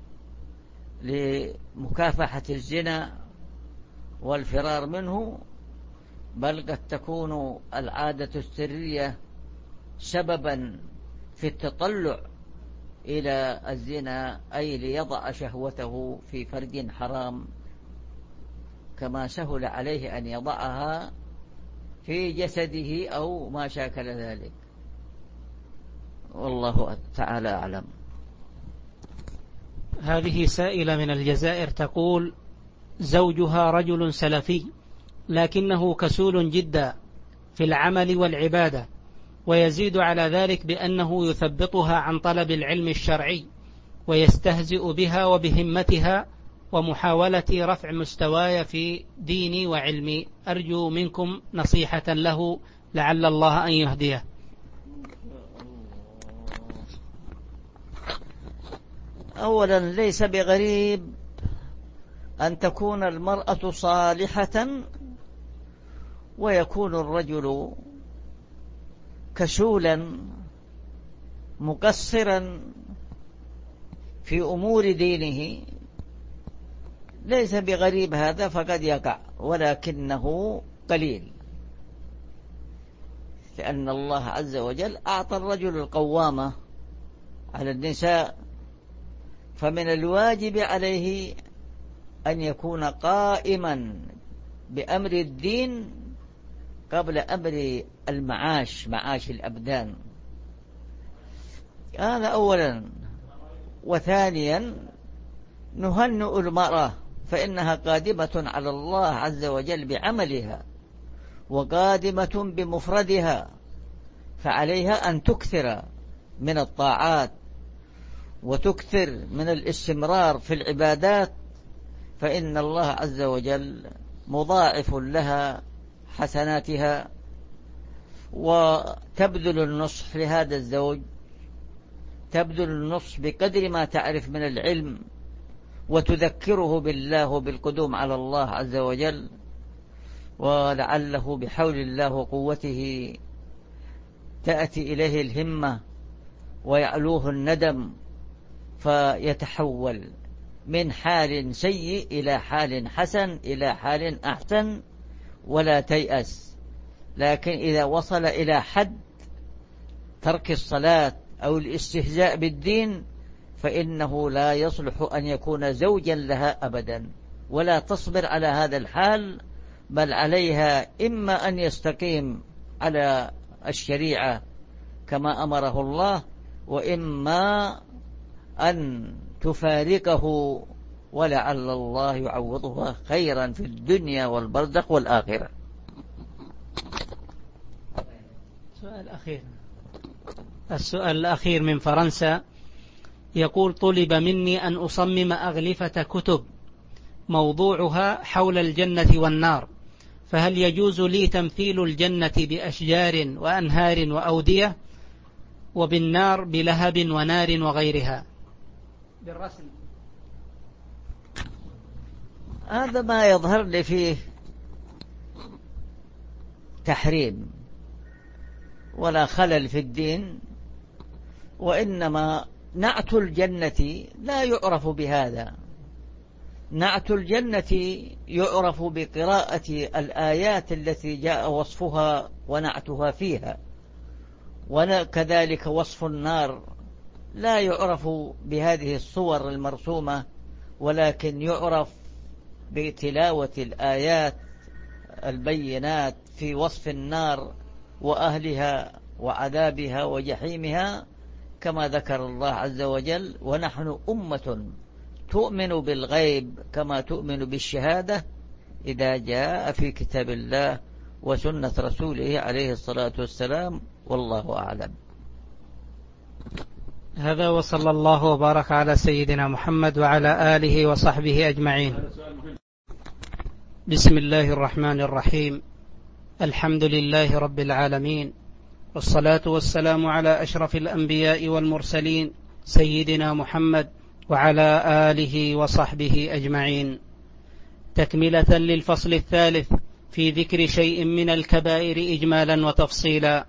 Speaker 2: لمكافحة الزنا والفرار منه، بل قد تكون العادة السرية سببا في التطلع إلى الزنا، أي ليضع شهوته في فرج حرام كما سهل عليه أن يضعها في جسده أو ما شاكل ذلك. والله تعالى أعلم.
Speaker 1: هذه سائلة من الجزائر تقول: زوجها رجل سلفي لكنه كسول جدا في العمل والعبادة، ويزيد على ذلك بأنه يثبطها عن طلب العلم الشرعي ويستهزئ بها وبهمتها ومحاولة رفع مستواي في ديني وعلمي. أرجو منكم نصيحة له لعل الله أن يهديه.
Speaker 2: أولا ليس بغريب أن تكون المرأة صالحة ويكون الرجل كسولا مقصرا في أمور دينه. ليس بغريب هذا، فقد يقع، ولكنه قليل، لأن الله عز وجل أعطى الرجل القوامة على النساء، فمن الواجب عليه أن يكون قائما بأمر الدين قبل أمر المعاش، معاش الأبدان. هذا أولا. وثانيا نهنئ المرأة، فإنها قادمة على الله عز وجل بعملها وقادمة بمفردها، فعليها أن تكثر من الطاعات وتكثر من الاستمرار في العبادات، فإن الله عز وجل مضاعف لها حسناتها. وتبذل النصح لهذا الزوج، تبذل النصح بقدر ما تعرف من العلم، وتذكره بالله وبالقدوم على الله عز وجل، ولعله بحول الله وقوته تأتي إليه الهمة ويعلوه الندم، فيتحول من حال سيء إلى حال حسن إلى حال أحسن، ولا تيأس. لكن إذا وصل إلى حد ترك الصلاة أو الاستهزاء بالدين فإنه لا يصلح أن يكون زوجا لها أبدا، ولا تصبر على هذا الحال، بل عليها إما أن يستقيم على الشريعة كما أمره الله، وإما أن تفارقه، ولعل الله يعوضها خيرا في الدنيا والبرزخ والآخرة.
Speaker 1: السؤال الأخير السؤال الأخير من فرنسا يقول: طلب مني أن أصمم أغلفة كتب موضوعها حول الجنة والنار، فهل يجوز لي تمثيل الجنة بأشجار وأنهار وأودية، وبالنار بلهب ونار وغيرها بالرسم؟
Speaker 2: هذا ما يظهر لي فيه تحريم ولا خلل في الدين، وإنما نعت الجنة لا يعرف بهذا. نعت الجنة يعرف بقراءة الآيات التي جاء وصفها ونعتها فيها، وكذلك وصف النار لا يعرف بهذه الصور المرسومة، ولكن يعرف بتلاوة الآيات البينات في وصف النار وأهلها وعذابها وجحيمها كما ذكر الله عز وجل. ونحن أمة تؤمن بالغيب كما تؤمن بالشهادة إذا جاء في كتاب الله وسنة رسوله عليه الصلاة والسلام، والله أعلم.
Speaker 1: هذا، وصلى الله وبارك على سيدنا محمد وعلى آله وصحبه أجمعين. بسم الله الرحمن الرحيم. الحمد لله رب العالمين، والصلاة والسلام على أشرف الأنبياء والمرسلين سيدنا محمد وعلى آله وصحبه أجمعين. تكملة للفصل الثالث في ذكر شيء من الكبائر إجمالا وتفصيلا.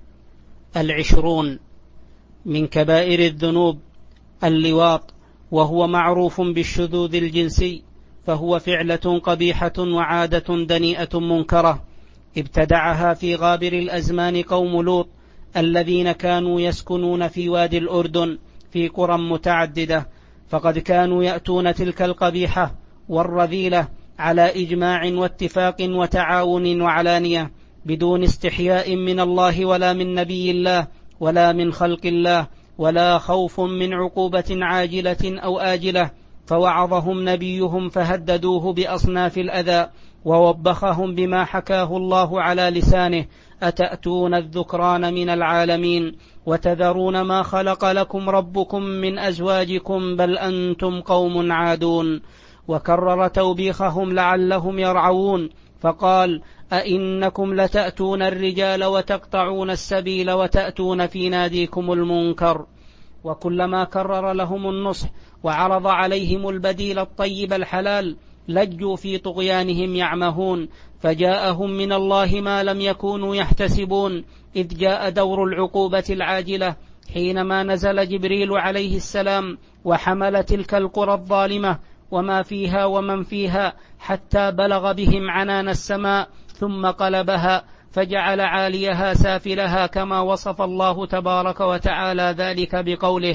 Speaker 1: العشرون من كبائر الذنوب اللواط، وهو معروف بالشذوذ الجنسي، فهو فعلة قبيحة وعادة دنيئة منكرة ابتدعها في غابر الأزمان قوم لوط الذين كانوا يسكنون في وادي الأردن في قرى متعددة، فقد كانوا يأتون تلك القبيحة والرذيلة على إجماع واتفاق وتعاون وعلانية بدون استحياء من الله ولا من نبي الله ولا من خلق الله، ولا خوف من عقوبة عاجلة أو آجلة. فوعظهم نبيهم فهددوه بأصناف الأذى، ووبخهم بما حكاه الله على لسانه: أتأتون الذكران من العالمين وتذرون ما خلق لكم ربكم من أزواجكم بل أنتم قوم عادون. وكرر توبيخهم لعلهم يرعون، فقال: أئنكم لتأتون الرجال وتقطعون السبيل وتأتون في ناديكم المنكر. وكلما كرر لهم النصح وعرض عليهم البديل الطيب الحلال لجوا في طغيانهم يعمهون، فجاءهم من الله ما لم يكونوا يحتسبون، إذ جاء دور العقوبة العاجلة حينما نزل جبريل عليه السلام وحمل تلك القرى الظالمة وما فيها ومن فيها حتى بلغ بهم عنان السماء، ثم قلبها فجعل عاليها سافلها كما وصف الله تبارك وتعالى ذلك بقوله: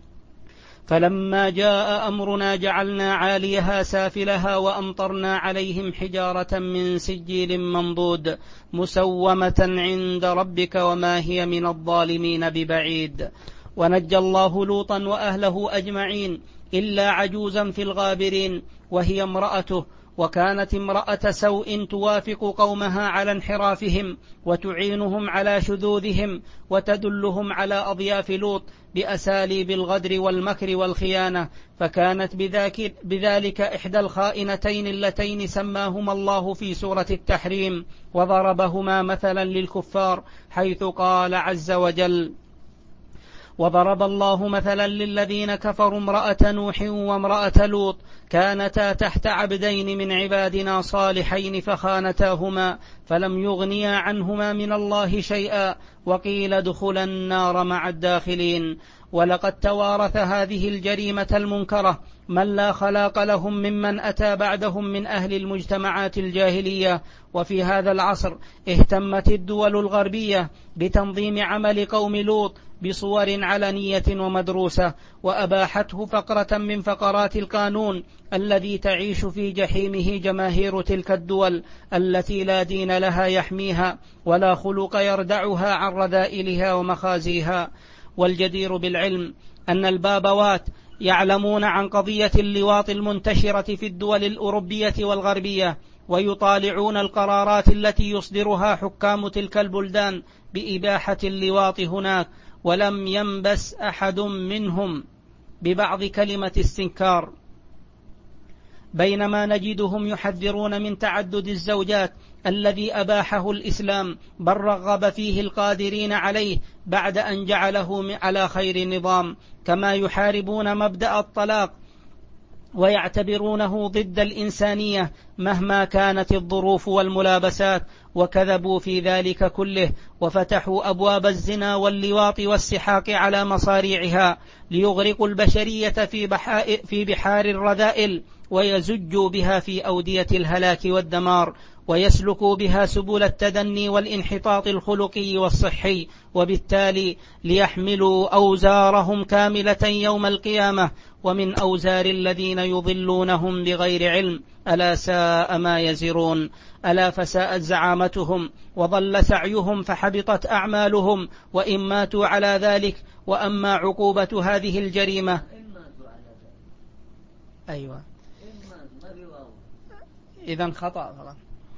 Speaker 1: فلما جاء أمرنا جعلنا عاليها سافلها وأمطرنا عليهم حجارة من سجيل منضود مسومة عند ربك وما هي من الظالمين ببعيد. ونجى الله لوطا وأهله أجمعين إلا عجوزا في الغابرين وهي امرأته، وكانت امرأة سوء توافق قومها على انحرافهم وتعينهم على شذوذهم وتدلهم على أضياف لوط بأساليب الغدر والمكر والخيانة، فكانت بذاك بذلك إحدى الخائنتين اللتين سماهما الله في سورة التحريم وضربهما مثلا للكفار، حيث قال عز وجل: وضرب الله مثلا للذين كفروا امرأة نوح وامرأة لوط كانتا تحت عبدين من عبادنا صالحين فخانتاهما فلم يغنيا عنهما من الله شيئا وقيل ادخلا النار مع الداخلين. ولقد توارث هذه الجريمة المنكرة من لا خلاق لهم ممن أتى بعدهم من أهل المجتمعات الجاهلية. وفي هذا العصر اهتمت الدول الغربية بتنظيم عمل قوم لوط بصور علنية ومدروسة، وأباحته فقرة من فقرات القانون الذي تعيش في جحيمه جماهير تلك الدول التي لا دين لها يحميها ولا خلق يردعها عن رذائلها ومخازيها. والجدير بالعلم أن البابوات يعلمون عن قضية اللواط المنتشرة في الدول الأوروبية والغربية، ويطالعون القرارات التي يصدرها حكام تلك البلدان بإباحة اللواط هناك، ولم ينبس أحد منهم ببعض كلمة استنكار، بينما نجدهم يحذرون من تعدد الزوجات الذي أباحه الإسلام بل رغب فيه القادرين عليه بعد أن جعله على خير نظام، كما يحاربون مبدأ الطلاق ويعتبرونه ضد الإنسانية مهما كانت الظروف والملابسات، وكذبوا في ذلك كله وفتحوا أبواب الزنا واللواط والسحاق على مصاريعها ليغرقوا البشرية في بحار الرذائل ويزجوا بها في أودية الهلاك والدمار، ويسلكوا بها سبل التدني والانحطاط الخلقي والصحي، وبالتالي ليحملوا أوزارهم كاملة يوم القيامة ومن أوزار الذين يضلونهم بغير علم. ألا ساء ما يزرون. ألا فساءت زعامتهم وضل سعيهم فحبطت أعمالهم وإن ماتوا على ذلك. وأما عقوبة هذه الجريمة أيوة إذن خطأ.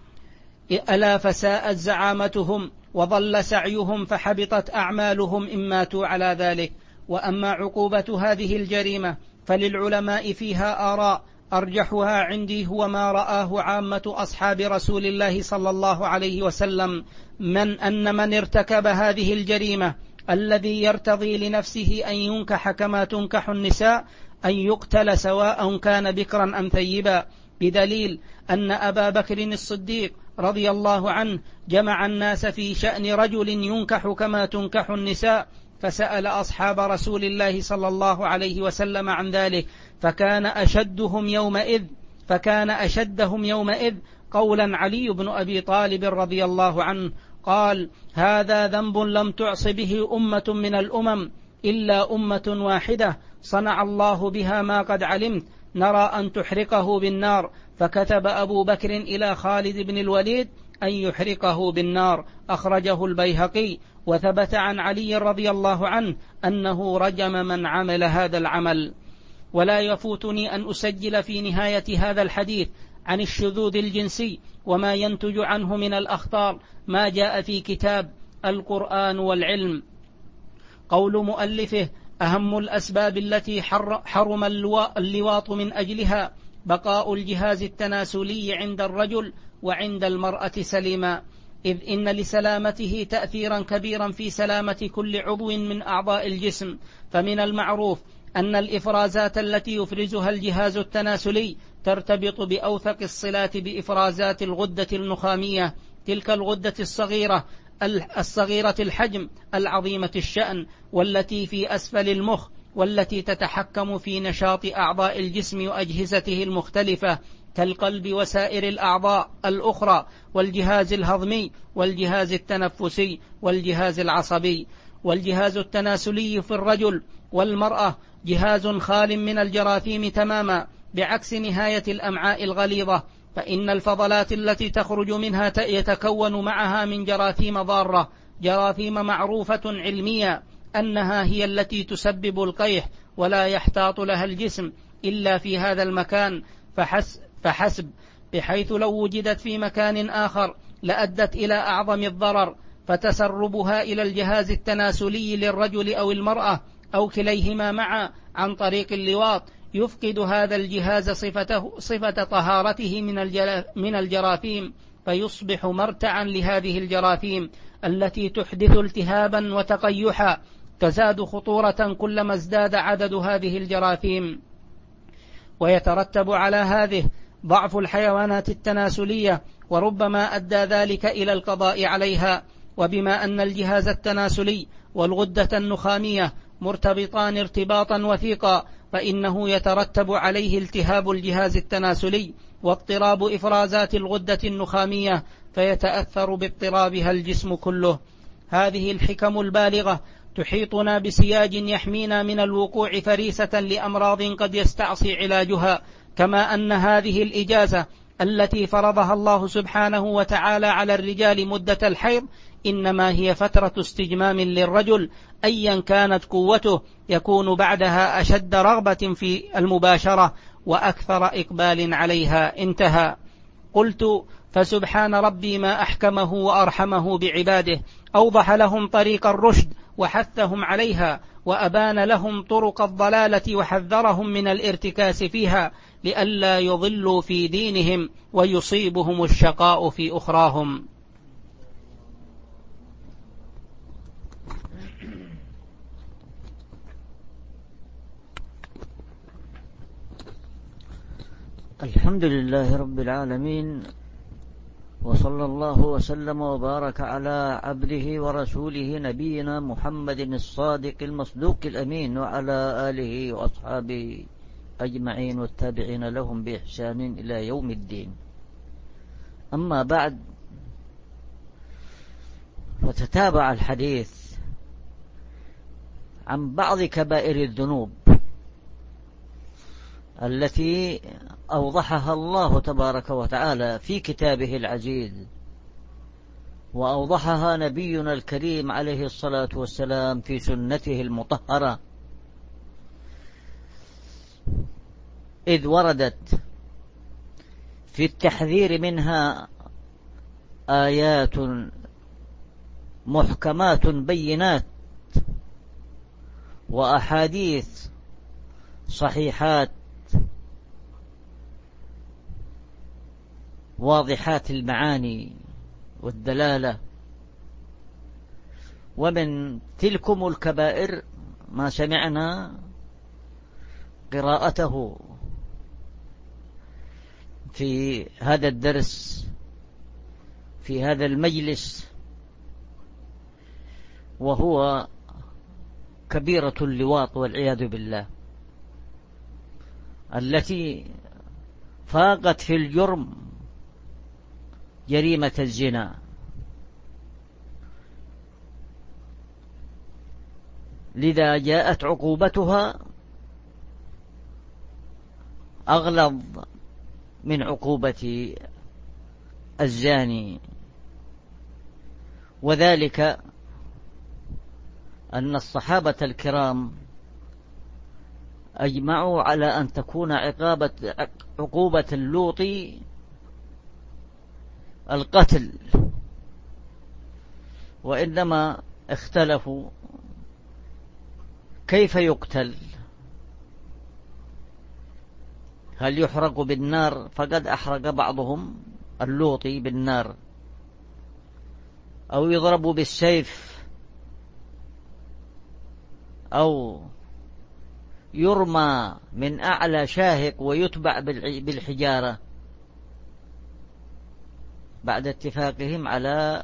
Speaker 1: ألا فساءت زعامتهم وضل سعيهم فحبطت أعمالهم إن ماتوا على ذلك. وأما عقوبة هذه الجريمة فللعلماء فيها آراء، أرجحها عندي هو ما رآه عامة أصحاب رسول الله صلى الله عليه وسلم، من أن من ارتكب هذه الجريمة الذي يرتضي لنفسه أن ينكح كما تنكح النساء أن يقتل سواء كان بكرا أم ثيبا، بدليل أن أبا بكر الصديق رضي الله عنه جمع الناس في شأن رجل ينكح كما تنكح النساء، فسأل أصحاب رسول الله صلى الله عليه وسلم عن ذلك، فكان أشدهم يومئذ فكان أشدهم يومئذ قولا علي بن أبي طالب رضي الله عنه، قال: هذا ذنب لم تعص به أمة من الأمم إلا أمة واحدة صنع الله بها ما قد علمت، نرى أن تحرقه بالنار. فكتب أبو بكر إلى خالد بن الوليد أن يحرقه بالنار. أخرجه البيهقي. وثبت عن علي رضي الله عنه أنه رجم من عمل هذا العمل. ولا يفوتني أن أسجل في نهاية هذا الحديث عن الشذوذ الجنسي وما ينتج عنه من الأخطار ما جاء في كتاب القرآن والعلم. قول مؤلفه: أهم الأسباب التي حرم اللواط من أجلها بقاء الجهاز التناسلي عند الرجل وعند المرأة سليما، إذ إن لسلامته تأثيرا كبيرا في سلامة كل عضو من أعضاء الجسم. فمن المعروف أن الإفرازات التي يفرزها الجهاز التناسلي ترتبط بأوثق الصلات بإفرازات الغدة النخامية، تلك الغدة الصغيرة الصغيرة الحجم العظيمة الشأن، والتي في أسفل المخ، والتي تتحكم في نشاط أعضاء الجسم وأجهزته المختلفة كالقلب وسائر الأعضاء الأخرى، والجهاز الهضمي، والجهاز التنفسي، والجهاز العصبي. والجهاز التناسلي في الرجل والمرأة جهاز خال من الجراثيم تماما، بعكس نهاية الأمعاء الغليظة، فإن الفضلات التي تخرج منها يتكون معها من جراثيم ضارة، جراثيم معروفة علميا أنها هي التي تسبب القيح، ولا يحتاط لها الجسم إلا في هذا المكان فحسب، بحيث لو وجدت في مكان آخر لأدت إلى أعظم الضرر. فتسربها إلى الجهاز التناسلي للرجل أو المرأة أو كليهما معا عن طريق اللواط يفقد هذا الجهاز صفته صفة طهارته من الجراثيم، فيصبح مرتعا لهذه الجراثيم التي تحدث التهابا وتقيحا، تزداد خطورة كلما ازداد عدد هذه الجراثيم. ويترتب على هذه ضعف الحيوانات التناسلية، وربما أدى ذلك إلى القضاء عليها. وبما أن الجهاز التناسلي والغدة النخامية مرتبطان ارتباطا وثيقا، فإنه يترتب عليه التهاب الجهاز التناسلي واضطراب إفرازات الغدة النخامية، فيتأثر باضطرابها الجسم كله. هذه الحكم البالغة تحيطنا بسياج يحمينا من الوقوع فريسة لأمراض قد يستعصي علاجها، كما أن هذه الإجازة التي فرضها الله سبحانه وتعالى على الرجال مدة الحيض إنما هي فترة استجمام للرجل أيا كانت قوته، يكون بعدها أشد رغبة في المباشرة وأكثر إقبال عليها. انتهى. قلت: فسبحان ربي ما أحكمه وأرحمه بعباده، أوضح لهم طريق الرشد وحثهم عليها، وأبان لهم طرق الضلالة وحذرهم من الارتكاس فيها، لئلا يضلوا في دينهم ويصيبهم الشقاء في أخراهم.
Speaker 2: الحمد لله رب العالمين، وصلى الله وسلم وبارك على عبده ورسوله نبينا محمد الصادق المصدوق الأمين، وعلى آله وأصحابه أجمعين والتابعين لهم بإحسان إلى يوم الدين. أما بعد، فتتابع الحديث عن بعض كبائر الذنوب التي أوضحها الله تبارك وتعالى في كتابه العزيز، وأوضحها نبينا الكريم عليه الصلاة والسلام في سنته المطهرة، إذ وردت في التحذير منها آيات محكمات بينات، وأحاديث صحيحات واضحات المعاني والدلالة. ومن تلكم الكبائر ما سمعنا قراءته في هذا الدرس في هذا المجلس، وهو كبيرة اللواط والعياذ بالله، التي فاقت في الجرم جريمة الزنا. لذا جاءت عقوبتها أغلظ من عقوبة الزاني، وذلك أن الصحابة الكرام أجمعوا على أن تكون عقابة عقوبة اللوط القتل، وإنما اختلفوا كيف يقتل، هل يحرق بالنار؟ فقد أحرق بعضهم اللوطي بالنار، أو يضرب بالسيف، أو يرمى من أعلى شاهق ويتبع بالحجارة، بعد اتفاقهم على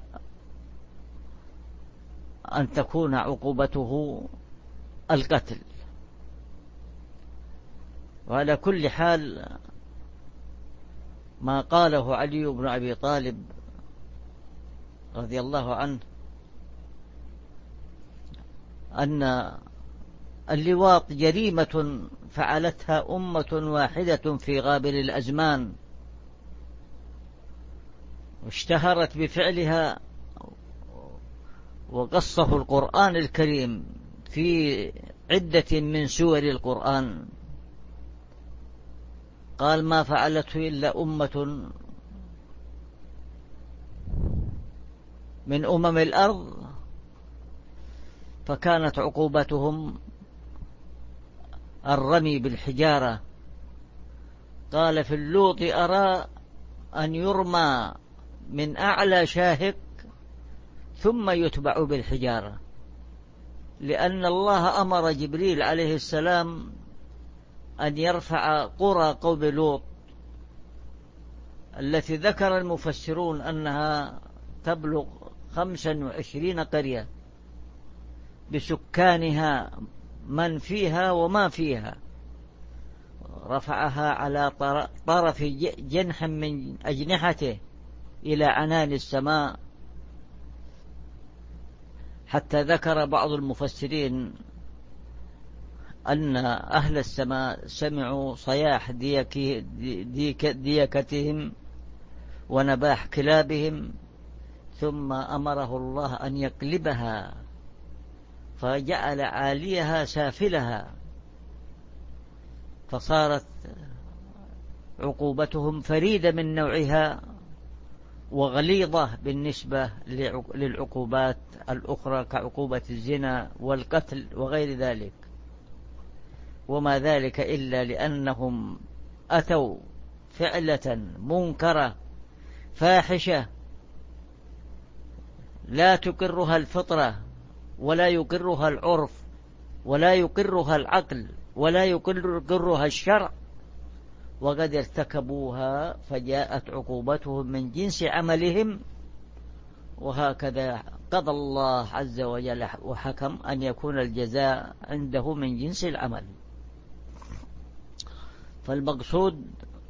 Speaker 2: أن تكون عقوبته القتل. وعلى كل حال، ما قاله علي بن أبي طالب رضي الله عنه أن اللواط جريمة فعلتها أمة واحدة في غابر الأزمان، واشتهرت بفعلها، وقصه القرآن الكريم في عدة من سور القرآن. قال: ما فعلته إلا أمة من أمم الأرض، فكانت عقوبتهم الرمي بالحجارة. قال في اللوط: أرى أن يرمى من أعلى شاهق ثم يتبع بالحجارة، لأن الله أمر جبريل عليه السلام أن يرفع قرى قوم لوط التي ذكر المفسرون أنها تبلغ خمسا وعشرين قرية بسكانها من فيها وما فيها، رفعها على طرف جنح من أجنحته إلى عنان السماء، حتى ذكر بعض المفسرين أن أهل السماء سمعوا صياح ديك ديك ديكتهم ونباح كلابهم، ثم أمره الله أن يقلبها فجعل عاليها سافلها، فصارت عقوبتهم فريدة من نوعها وغليظة بالنسبة للعقوبات الأخرى كعقوبة الزنا والقتل وغير ذلك. وما ذلك إلا لأنهم أتوا فعلة منكرة فاحشة لا تقرها الفطرة ولا يقرها العرف ولا يقرها العقل ولا يقرها الشرع، وقد ارتكبوها فجاءت عقوبتهم من جنس عملهم، وهكذا قضى الله عز وجل وحكم أن يكون الجزاء عنده من جنس العمل. فالمقصود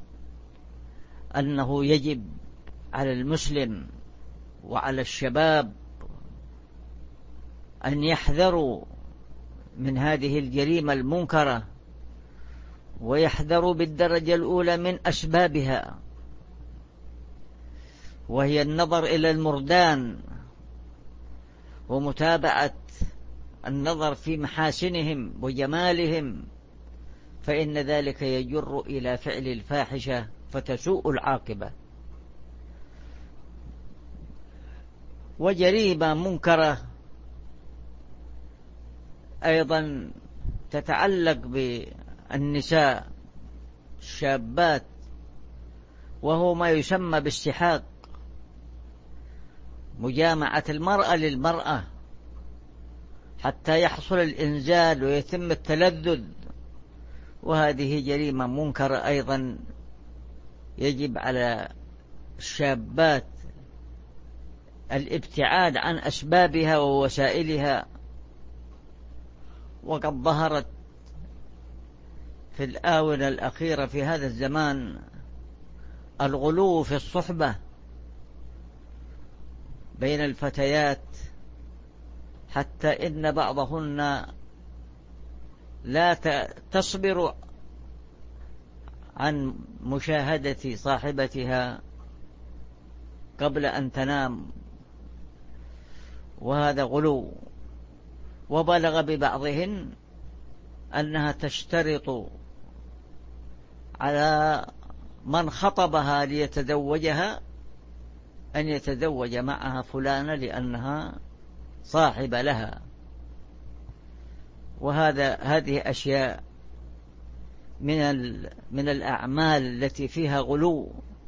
Speaker 2: أنه يجب على المسلم وعلى الشباب أن يحذروا من هذه الجريمة المنكرة، ويحذروا بالدرجة الأولى من أسبابها، وهي النظر إلى المردان ومتابعة النظر في محاسنهم وجمالهم، فإن ذلك يجر إلى فعل الفاحشة فتسوء العاقبة. وجريمة منكرة أيضا تتعلق بالنساء الشابات، وهو ما يسمى بالسحاق، مجامعة المرأة للمرأة حتى يحصل الإنزال ويتم التلذذ، وهذه جريمة منكرة أيضا يجب على الشابات الابتعاد عن أسبابها ووسائلها. وقد ظهرت في الآونة الأخيرة في هذا الزمان الغلو في الصحبة بين الفتيات، حتى إن بعضهن لا تصبر عن مشاهدة صاحبتها قبل أن تنام، وهذا غلو. وبلغ ببعضهن أنها تشترط على من خطبها ليتزوجها أن يتزوج معها فلانة لأنها صاحبة لها. وهذا هذه أشياء من من الأعمال التي فيها غلو،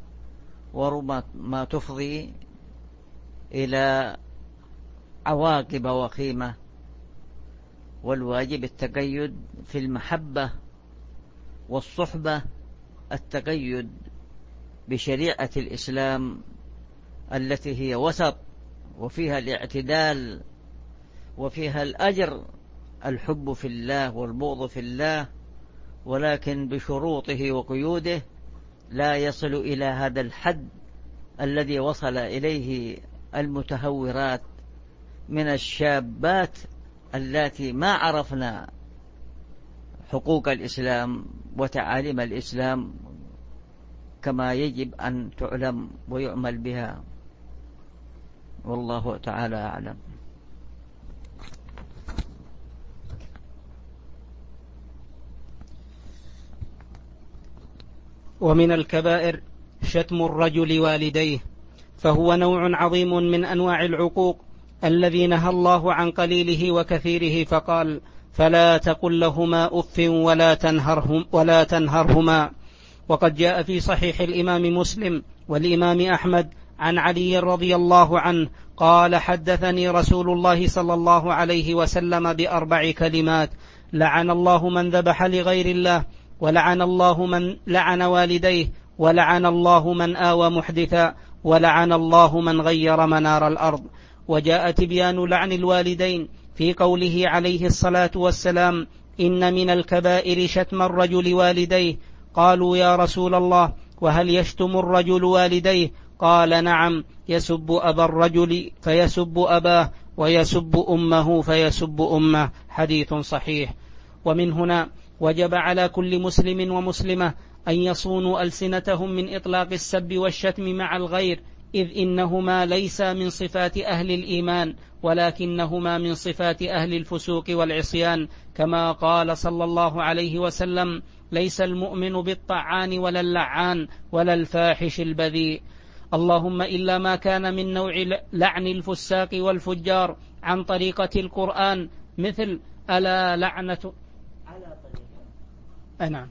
Speaker 2: وربما تفضي إلى عواقب وخيمة. والواجب التقيد في المحبة والصحبة، التقيد بشريعة الإسلام التي هي وسط وفيها الاعتدال وفيها الأجر، الحب في الله والبغض في الله، ولكن بشروطه وقيوده، لا يصل إلى هذا الحد الذي وصل إليه المتهورات من الشابات التي ما عرفنا حقوق الإسلام وتعاليم الإسلام كما يجب أن تعلم ويعمل بها. والله تعالى أعلم.
Speaker 1: ومن الكبائر شتم الرجل والديه، فهو نوع عظيم من أنواع العقوق الذي نهى الله عن قليله وكثيره، فقال: فلا تقل لهما أف ولا تنهرهم ولا تنهرهما. وقد جاء في صحيح الإمام مسلم والإمام أحمد عن علي رضي الله عنه قال: حدثني رسول الله صلى الله عليه وسلم بأربع كلمات: لعن الله من ذبح لغير الله، ولعن الله من لعن والديه، ولعن الله من آوى محدثا، ولعن الله من غير منار الأرض. وجاء تبيان لعن الوالدين في قوله عليه الصلاة والسلام: إن من الكبائر شتم الرجل والديه. قالوا: يا رسول الله، وهل يشتم الرجل والديه؟ قال: نعم، يسب أبا الرجل فيسب أباه، ويسب أمه فيسب أمه. حديث صحيح. ومن هنا وجب على كل مسلم ومسلمة أن يصونوا ألسنتهم من إطلاق السب والشتم مع الغير، إذ إنهما ليس من صفات أهل الإيمان، ولكنهما من صفات أهل الفسوق والعصيان، كما قال صلى الله عليه وسلم: ليس المؤمن بالطعان ولا اللعان ولا الفاحش البذيء. اللهم إلا ما كان من نوع لعن الفساق والفجار عن طريقة القرآن، مثل ألا لعنة على طريقة نعم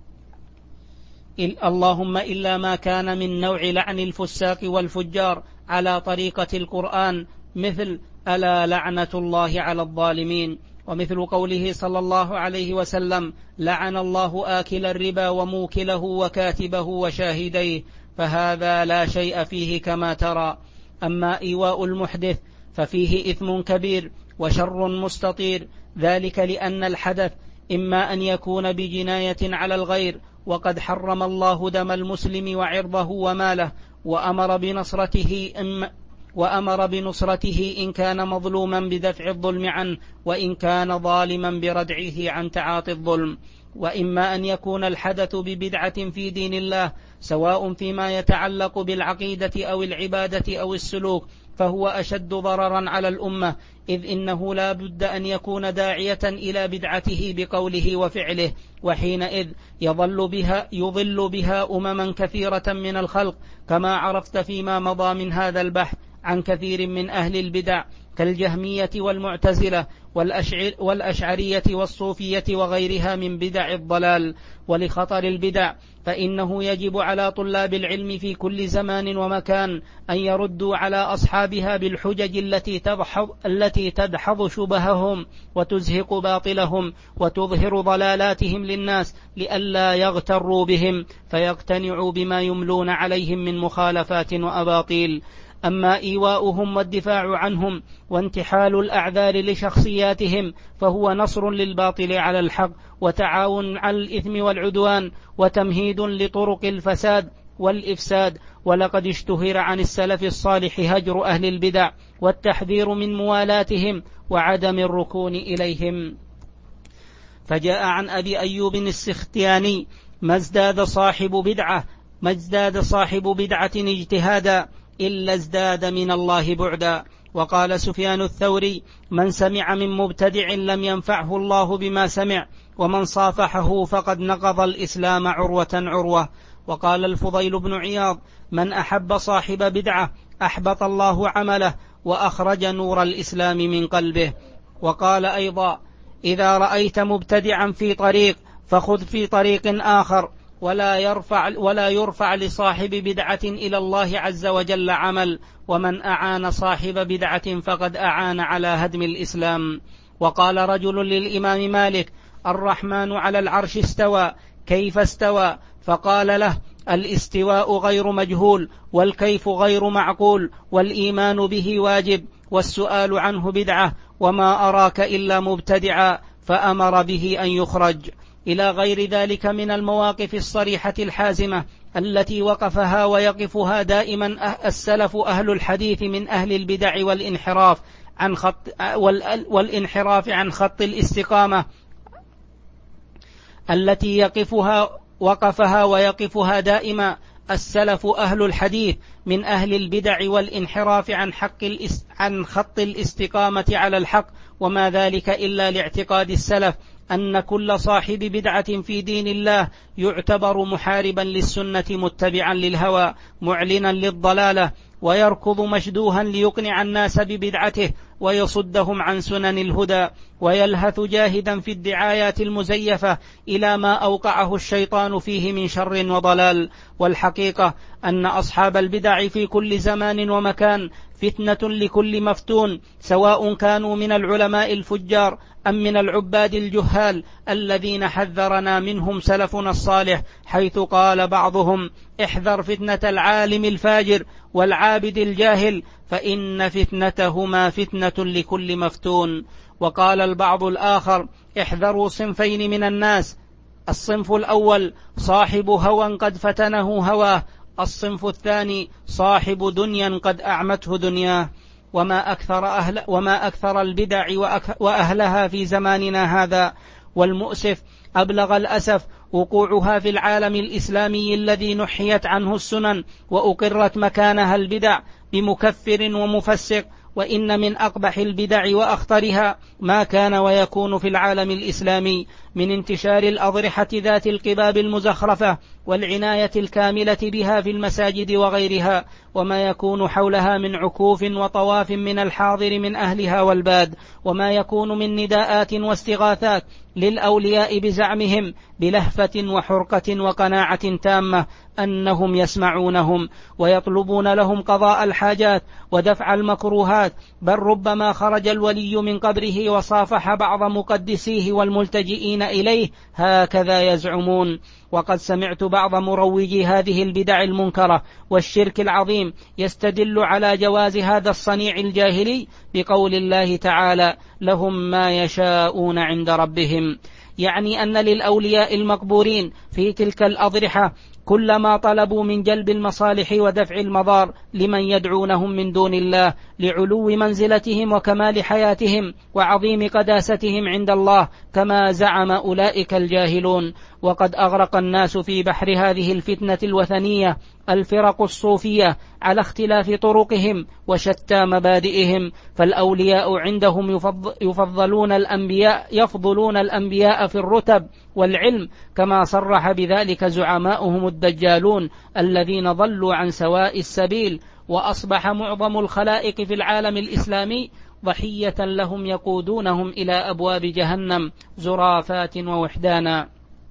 Speaker 1: اللهم إلا ما كان من نوع لعن الفساق والفجار على طريقة القرآن، مثل ألا لعنة الله على الظالمين. ومثل قوله صلى الله عليه وسلم: لعن الله آكل الربا وموكله وكاتبه وشاهديه. فهذا لا شيء فيه كما ترى. أما إيواء المحدث ففيه إثم كبير وشر مستطير، ذلك لأن الحدث إما أن يكون بجناية على الغير، وقد حرم الله دم المسلم وعرضه وماله، وأمر بنصرته إما وأمر بنصرته إن كان مظلوما بدفع الظلم عنه، وإن كان ظالما بردعه عن تعاطي الظلم. وإما أن يكون الحدث ببدعة في دين الله، سواء فيما يتعلق بالعقيدة أو العبادة أو السلوك، فهو أشد ضررا على الأمة، إذ إنه لا بد أن يكون داعية إلى بدعته بقوله وفعله، وحينئذ يضل بها يضل بها أمما كثيرة من الخلق، كما عرفت فيما مضى من هذا البحث عن كثير من أهل البدع كالجهمية والمعتزلة والأشعر والأشعرية والصوفية وغيرها من بدع الضلال. ولخطر البدع فإنه يجب على طلاب العلم في كل زمان ومكان أن يردوا على أصحابها بالحجج التي تدحض, التي تدحض شبههم وتزهق باطلهم وتظهر ضلالاتهم للناس، لئلا يغتروا بهم فيقتنعوا بما يملون عليهم من مخالفات وأباطيل. أما إيواؤهم والدفاع عنهم وانتحال الأعذار لشخصياتهم فهو نصر للباطل على الحق، وتعاون على الإثم والعدوان، وتمهيد لطرق الفساد والإفساد. ولقد اشتهر عن السلف الصالح هجر أهل البدع والتحذير من موالاتهم وعدم الركون إليهم. فجاء عن أبي أيوب السختياني: ما ازداد صاحب بدعة ما ازداد صاحب بدعة اجتهادا إلا ازداد من الله بعدا. وقال سفيان الثوري: من سمع من مبتدع لم ينفعه الله بما سمع، ومن صافحه فقد نقض الإسلام عروة عروة. وقال الفضيل بن عياض: من أحب صاحب بدعة أحبط الله عمله وأخرج نور الإسلام من قلبه. وقال أيضا: إذا رأيت مبتدعا في طريق فخذ في طريق آخر، ولا يرفع, ولا يرفع لصاحب بدعة إلى الله عز وجل عمل، ومن أعان صاحب بدعة فقد أعان على هدم الإسلام. وقال رجل للإمام مالك: الرحمن على العرش استوى، كيف استوى؟ فقال له: الاستواء غير مجهول، والكيف غير معقول، والإيمان به واجب، والسؤال عنه بدعة، وما أراك إلا مبتدعا، فأمر به أن يخرج. إلى غير ذلك من المواقف الصريحة الحازمة التي وقفها ويقفها دائما السلف أهل الحديث من أهل البدع والانحراف عن خط والانحراف عن خط الاستقامة، التي يقفها وقفها ويقفها دائما السلف أهل الحديث من أهل البدع والانحراف عن حق عن خط الاستقامة على الحق. وما ذلك إلا لاعتقاد السلف أن كل صاحب بدعة في دين الله يعتبر محاربا للسنة متبعا للهوى معلنا للضلالة، ويركض مشدوها ليقنع الناس ببدعته ويصدهم عن سنن الهدى، ويلهث جاهدا في الدعايات المزيفة إلى ما أوقعه الشيطان فيه من شر وضلال. والحقيقة أن أصحاب البدع في كل زمان ومكان فتنة لكل مفتون، سواء كانوا من العلماء الفجار أم من العباد الجهال الذين حذرنا منهم سلفنا الصالح، حيث قال بعضهم: احذر فتنة العالم الفاجر والعابد الجاهل، فإن فتنتهما فتنة لكل مفتون. وقال البعض الآخر: احذروا صنفين من الناس: الصنف الأول صاحب هوى قد فتنه هواه، الصنف الثاني صاحب دنيا قد أعمته دنياه. وما أكثر, أهل وما أكثر البدع وأهلها في زماننا هذا، والمؤسف أبلغ الأسف وقوعها في العالم الإسلامي الذي نحيت عنه السنن وأقرت مكانها البدع بمكفر ومفسق. وإن من أقبح البدع وأخطرها ما كان ويكون في العالم الإسلامي من انتشار الأضرحة ذات القباب المزخرفة والعناية الكاملة بها في المساجد وغيرها، وما يكون حولها من عكوف وطواف من الحاضر من أهلها والباد، وما يكون من نداءات واستغاثات للأولياء بزعمهم بلهفة وحرقة وقناعة تامة أنهم يسمعونهم ويطلبون لهم قضاء الحاجات ودفع المكروهات، بل ربما خرج الولي من قبره وصافح بعض مقدسيه والملتجئين إليه، هكذا يزعمون. وقد سمعت بعض مروجي هذه البدع المنكرة والشرك العظيم يستدل على جواز هذا الصنيع الجاهلي بقول الله تعالى: لهم ما يشاءون عند ربهم، يعني أن للأولياء المقبورين في تلك الأضرحة كل ما طلبوا من جلب المصالح ودفع المضار لمن يدعونهم من دون الله، لعلو منزلتهم وكمال حياتهم وعظيم قداستهم عند الله، كما زعم أولئك الجاهلون. وقد أغرق الناس في بحر هذه الفتنة الوثنية الفرق الصوفية على اختلاف طرقهم وشتى مبادئهم، فالأولياء عندهم يفضلون الأنبياء يفضلون الأنبياء في الرتب والعلم، كما صرح بذلك زعماؤهم الدجالون الذين ضلوا عن سواء السبيل. وأصبح معظم الخلائق في العالم الإسلامي ضحية لهم يقودونهم إلى أبواب جهنم زرافات ووحدانا.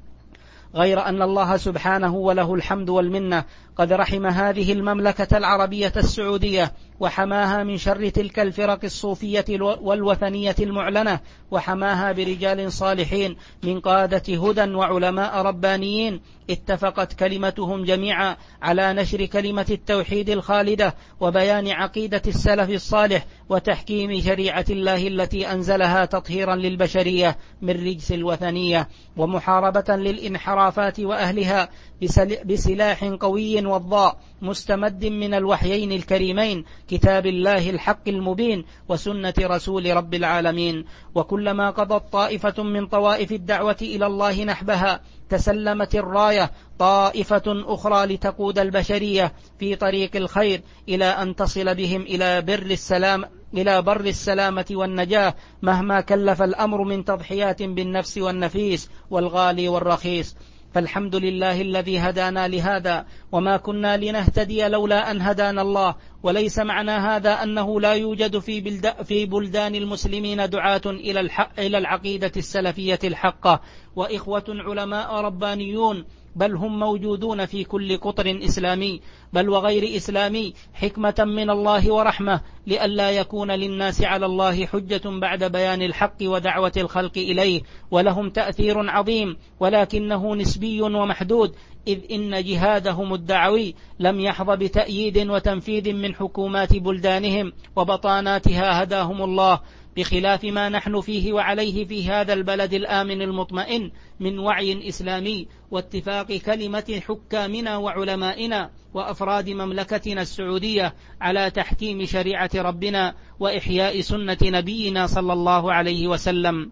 Speaker 1: غير أن الله سبحانه وله الحمد والمنة قد رحم هذه المملكة العربية السعودية وحماها من شر تلك الفرق الصوفية والوثنية المعلنة، وحماها برجال صالحين من قادة هدى وعلماء ربانيين اتفقت كلمتهم جميعا على نشر كلمة التوحيد الخالدة وبيان عقيدة السلف الصالح وتحكيم شريعة الله التي أنزلها تطهيرا للبشرية من رجس الوثنية ومحاربة للانحرافات وأهلها بسلاح قوي وضاء مستمد من الوحيين الكريمين كتاب الله الحق المبين وسنة رسول رب العالمين. وكلما قضت طائفة من طوائف الدعوة إلى الله نحبها تسلمت الراية طائفة أخرى لتقود البشرية في طريق الخير إلى أن تصل بهم إلى بر السلام إلى بر السلامة والنجاة، مهما كلف الأمر من تضحيات بالنفس والنفيس والغالي والرخيص. فالحمد لله الذي هدانا لهذا، وما كنا لنهتدي لولا أن هدانا الله. وليس معنى هذا أنه لا يوجد في, في بلدان المسلمين دعاة إلى, الحق إلى العقيدة السلفية الحقة وإخوة علماء ربانيون، بل هم موجودون في كل قطر إسلامي بل وغير إسلامي، حكمة من الله ورحمة لئلا يكون للناس على الله حجة بعد بيان الحق ودعوة الخلق إليه. ولهم تأثير عظيم ولكنه نسبي ومحدود، إذ إن جهادهم الدعوي لم يحظ بتأييد وتنفيذ من حكومات بلدانهم وبطاناتها هداهم الله، بخلاف ما نحن فيه وعليه في هذا البلد الآمن المطمئن من وعي إسلامي واتفاق كلمة حكامنا وعلمائنا وأفراد مملكتنا السعودية على تحكيم شريعة ربنا وإحياء سنة نبينا صلى الله عليه وسلم،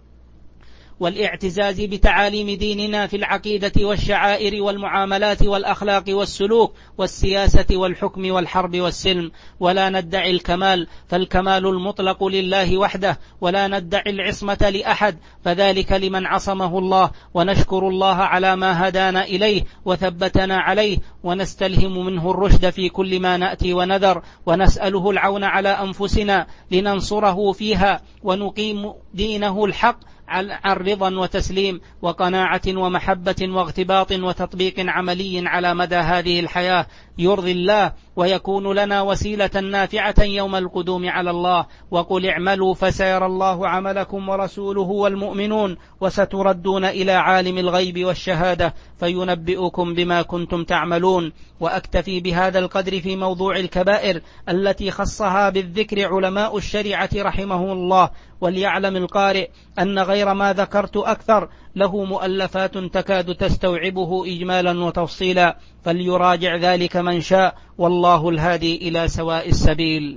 Speaker 1: والاعتزاز بتعاليم ديننا في العقيدة والشعائر والمعاملات والأخلاق والسلوك والسياسة والحكم والحرب والسلم. ولا ندعي الكمال، فالكمال المطلق لله وحده، ولا ندعي العصمة لأحد، فذلك لمن عصمه الله. ونشكر الله على ما هدانا إليه وثبتنا عليه، ونستلهم منه الرشد في كل ما نأتي ونذر، ونسأله العون على أنفسنا لننصره فيها ونقيم دينه الحق عن رضا وتسليم وقناعة ومحبة واغتباط وتطبيق عملي على مدى هذه الحياة. يرضي الله ويكون لنا وسيلة نافعة يوم القدوم على الله. وقل اعملوا فسيرى الله عملكم ورسوله والمؤمنون وستردون إلى عالم الغيب والشهادة فينبئكم بما كنتم تعملون. وأكتفي بهذا القدر في موضوع الكبائر التي خصها بالذكر علماء الشريعة رحمه الله. وليعلم القارئ أن غير ما ذكرت أكثر له مؤلفات تكاد تستوعبه إجمالا وتفصيلا، فليراجع ذلك من شاء، والله الهادي إلى سواء السبيل.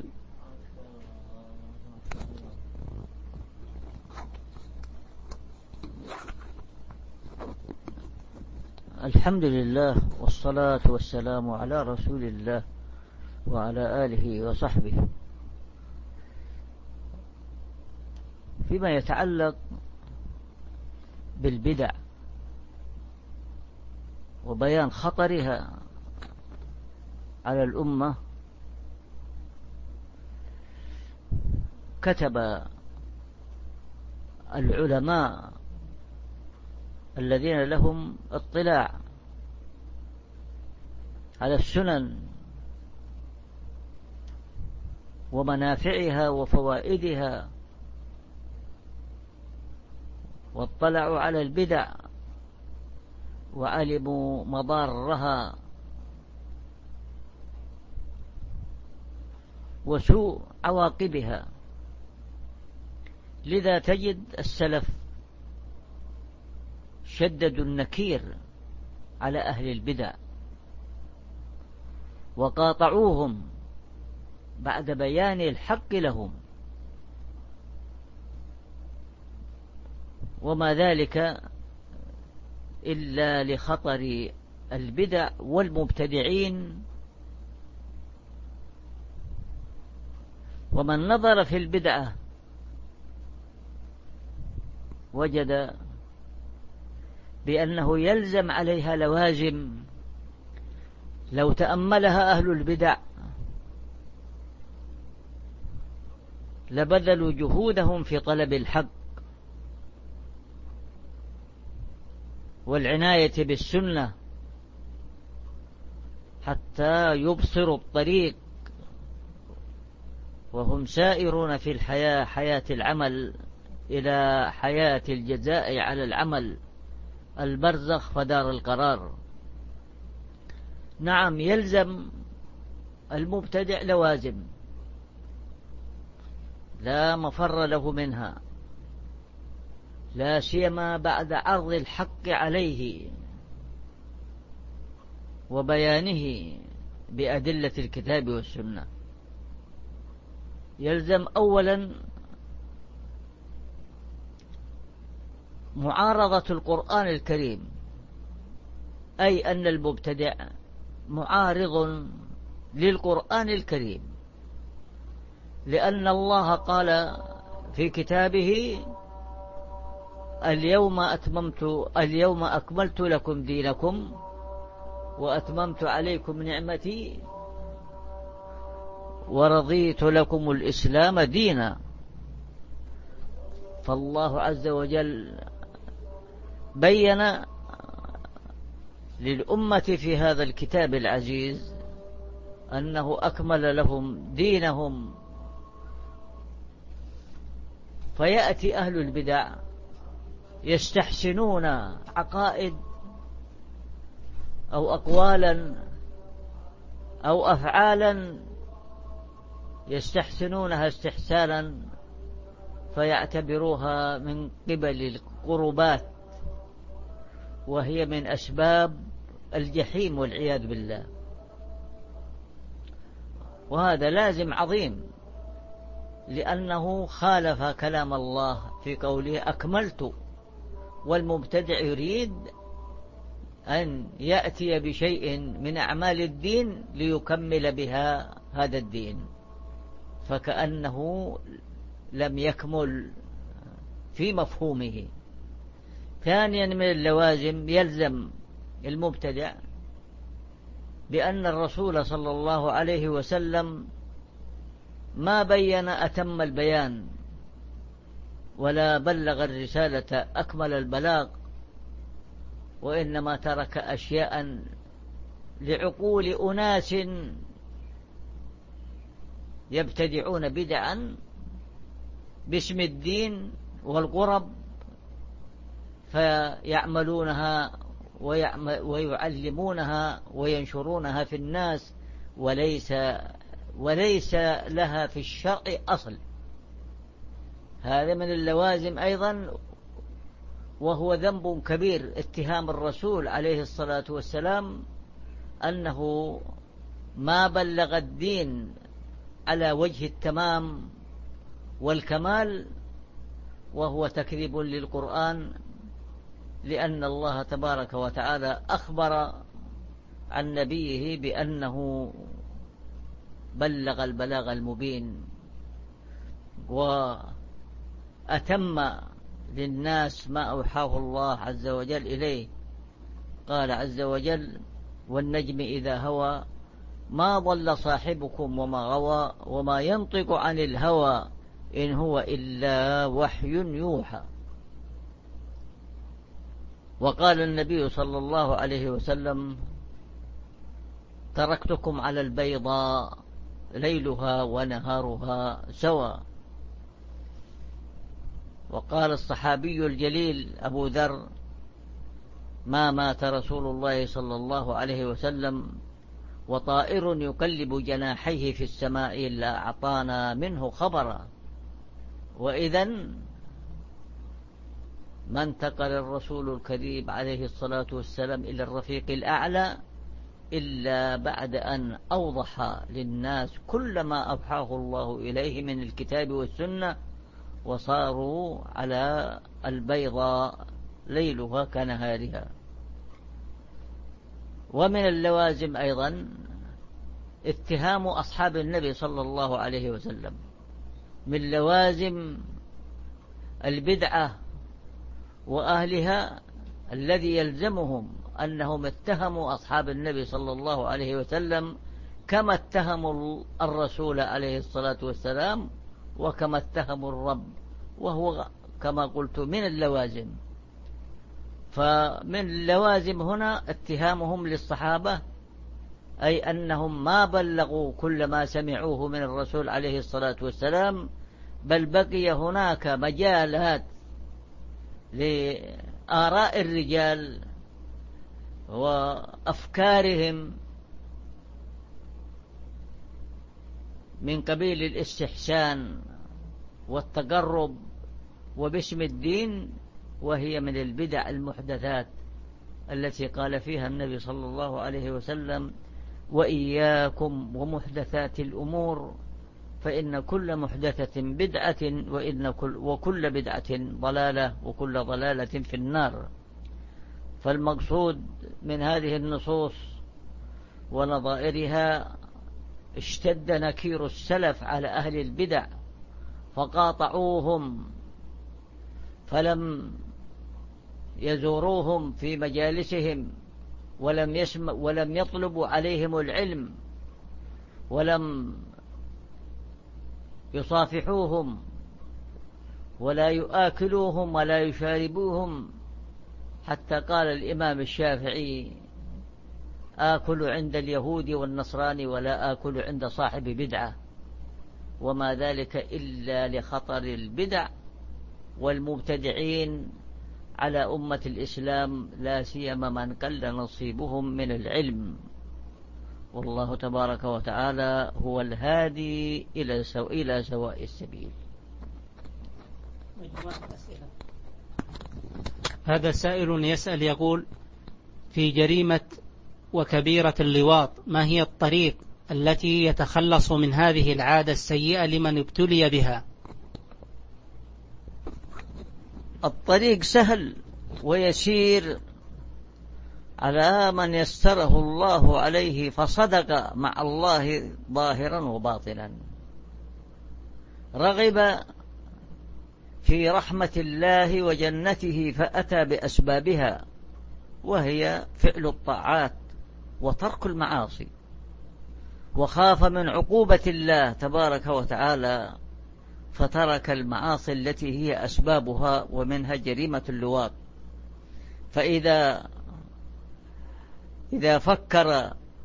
Speaker 2: الحمد لله والصلاة والسلام على رسول الله وعلى آله وصحبه. فيما يتعلق بالبدع وبيان خطرها على الأمة، كتب العلماء الذين لهم اطلاع على السنن ومنافعها وفوائدها، واطلعوا على البدع وعلموا مضارها وسوء عواقبها. لذا تجد السلف شددوا النكير على أهل البدع وقاطعوهم بعد بيان الحق لهم، وما ذلك إلا لخطر البدع والمبتدعين. ومن نظر في البدعة وجد بأنه يلزم عليها لوازم لو تأملها أهل البدع لبذلوا جهودهم في طلب الحق والعناية بالسنة حتى يبصروا الطريق وهم سائرون في الحياة، حياة العمل إلى حياة الجزاء على العمل، البرزخ فدار القرار. نعم، يلزم المبتدع لوازم لا مفر له منها، لا سيما بعد عرض الحق عليه وبيانه بأدلة الكتاب والسنة. يلزم أولا معارضة القرآن الكريم، أي أن المبتدع معارض للقرآن الكريم، لأن الله قال في كتابه: اليوم أتممت اليوم أكملت لكم دينكم وأتممت عليكم نعمتي ورضيت لكم الإسلام دينا. فالله عز وجل بين للأمة في هذا الكتاب العزيز أنه أكمل لهم دينهم. فيأتي أهل البدع يستحسنون عقائد أو أقوالا أو أفعالا يستحسنونها استحسانا فيعتبروها من قبل القربات، وهي من أسباب الجحيم والعياذ بالله. وهذا لازم عظيم، لأنه خالف كلام الله في قوله: أكملت. والمبتدع يريد أن يأتي بشيء من أعمال الدين ليكمل بها هذا الدين، فكأنه لم يكمل في مفهومه. ثانيا من اللوازم، يلزم المبتدع بأن الرسول صلى الله عليه وسلم ما بين أتم البيان ولا بلغ الرسالة أكمل البلاغ، وإنما ترك أشياء لعقول أناس يبتدعون بدعا باسم الدين والقرب فيعملونها ويعلمونها وينشرونها في الناس وليس وليس لها في الشرع أصل. هذا من اللوازم أيضا، وهو ذنب كبير اتهام الرسول عليه الصلاة والسلام أنه ما بلغ الدين على وجه التمام والكمال، وهو تكذيب للقرآن، لأن الله تبارك وتعالى أخبر عن نبيه بأنه بلغ البلاغ المبين وأتم للناس ما أوحاه الله عز وجل إليه. قال عز وجل: والنجم إذا هوى ما ضل صاحبكم وما غوى وما ينطق عن الهوى إن هو إلا وحي يوحى. وقال النبي صلى الله عليه وسلم: تركتكم على البيضاء ليلها ونهارها سوى. وقال الصحابي الجليل أبو ذر: ما مات رسول الله صلى الله عليه وسلم وطائر يقلب جناحيه في السماء إلا أعطانا منه خبرا. وإذن ما انتقل الرسول الكريم عليه الصلاة والسلام إلى الرفيق الأعلى إلا بعد أن أوضح للناس كل ما أوحاه الله إليه من الكتاب والسنة، وصاروا على البيضاء ليلها كنهارها. ومن اللوازم أيضا اتهام أصحاب النبي صلى الله عليه وسلم. من لوازم البدعة وأهلها الذي يلزمهم أنهم اتهموا أصحاب النبي صلى الله عليه وسلم كما اتهموا الرسول عليه الصلاة والسلام وكما اتهموا الرب، وهو كما قلت من اللوازم. فمن اللوازم هنا اتهامهم للصحابة، أي أنهم ما بلغوا كل ما سمعوه من الرسول عليه الصلاة والسلام، بل بقي هناك مجالات لآراء الرجال وأفكارهم من قبيل الاستحسان والتقرب وباسم الدين، وهي من البدع المحدثات التي قال فيها النبي صلى الله عليه وسلم: وإياكم ومحدثات الأمور فإن كل محدثة بدعة وإن كل وكل بدعة ضلالة وكل ضلالة في النار. فالمقصود من هذه النصوص ونظائرها اشتد نكير السلف على أهل البدع فقاطعوهم، فلم يزوروهم في مجالسهم ولم يسمع ولم يطلبوا عليهم العلم ولم يصافحوهم ولا يؤكلوهم ولا يشاربوهم، حتى قال الإمام الشافعي: آكل عند اليهود والنصراني ولا آكل عند صاحب بدعة. وما ذلك إلا لخطر البدع والمبتدعين على أمة الإسلام، لا سيما من قل نصيبهم من العلم. والله تبارك وتعالى هو الهادي إلى سو... إلى سواء السبيل.
Speaker 1: هذا سائل يسأل يقول: في جريمة وكبيرة اللواط ما هي الطريق التي يتخلص من هذه العادة السيئة لمن ابتلي بها؟
Speaker 2: الطريق سهل ويسير على من يسره الله عليه فصدق مع الله ظاهرا وباطنا، رغب في رحمة الله وجنته فأتى بأسبابها، وهي فعل الطاعات وترك المعاصي، وخاف من عقوبة الله تبارك وتعالى فترك المعاصي التي هي أسبابها ومنها جريمة اللواط. فإذا إذا فكر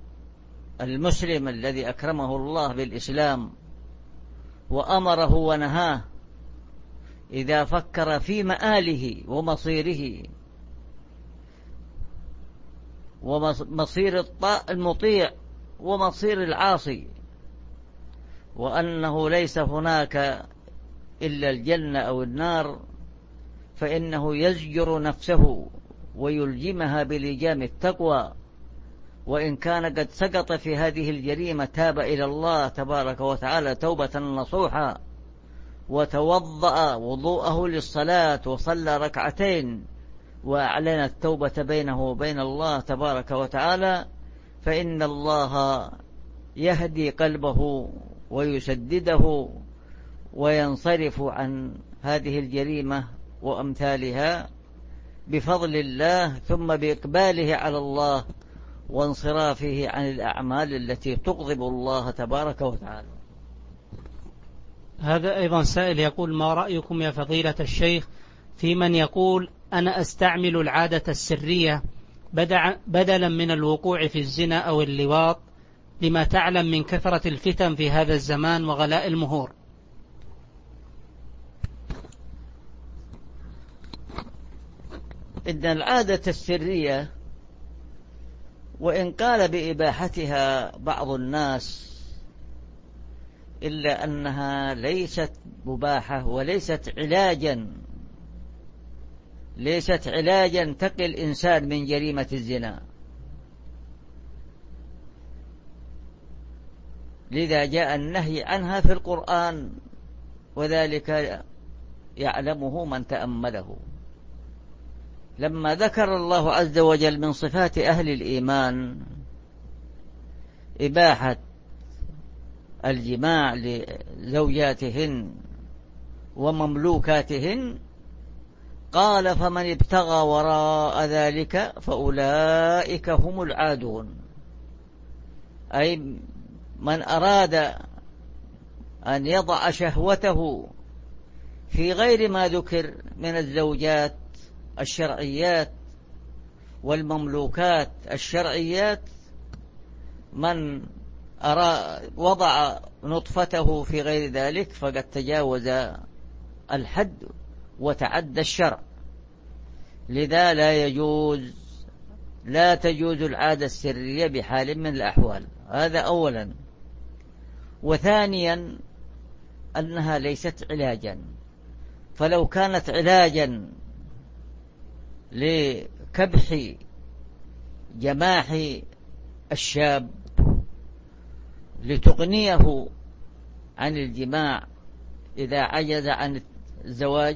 Speaker 2: المسلم الذي أكرمه الله بالإسلام وأمره ونهاه إذا فكر في مآله ومصيره ومصير المطيع ومصير العاصي، وأنه ليس هناك إلا الجنة أو النار، فإنه يزجر نفسه ويلجمها بلجام التقوى، وإن كان قد سقط في هذه الجريمة تاب إلى الله تبارك وتعالى توبة نصوحا، وتوضأ وضوءه للصلاة وصلى ركعتين وأعلن التوبة بينه وبين الله تبارك وتعالى، فإن الله يهدي قلبه ويسدده وينصرف عن هذه الجريمة وأمثالها بفضل الله، ثم بإقباله على الله وانصرافه عن الأعمال التي تغضب الله تبارك وتعالى.
Speaker 1: هذا أيضا سائل يقول: ما رأيكم يا فضيلة الشيخ في من يقول أنا أستعمل العادة السرية بدلا من الوقوع في الزنا أو اللواط لما تعلم من كثرة الفتن في هذا الزمان وغلاء المهور؟
Speaker 2: إن العادة السرية وإن قال بإباحتها بعض الناس، إلا أنها ليست مباحة وليست علاجا ليست علاجا تقي الإنسان من جريمة الزنا. لذا جاء النهي عنها في القرآن، وذلك يعلمه من تأمله. لما ذكر الله عز وجل من صفات أهل الإيمان إباحة الجماع لزوجاتهن ومملوكاتهن، قال: فمن ابتغى وراء ذلك فأولئك هم العادون. أي من أراد أن يضع شهوته في غير ما ذكر من الزوجات الشرعيات والمملوكات الشرعيات، من أراد وضع نطفته في غير ذلك فقد تجاوز الحد وتعدى الشرع. لذا لا يجوز لا تجوز العادة السرية بحال من الأحوال. هذا أولا. وثانيا أنها ليست علاجا، فلو كانت علاجا لكبح جماح الشاب لتغنيه عن الجماع إذا عجز عن الزواج،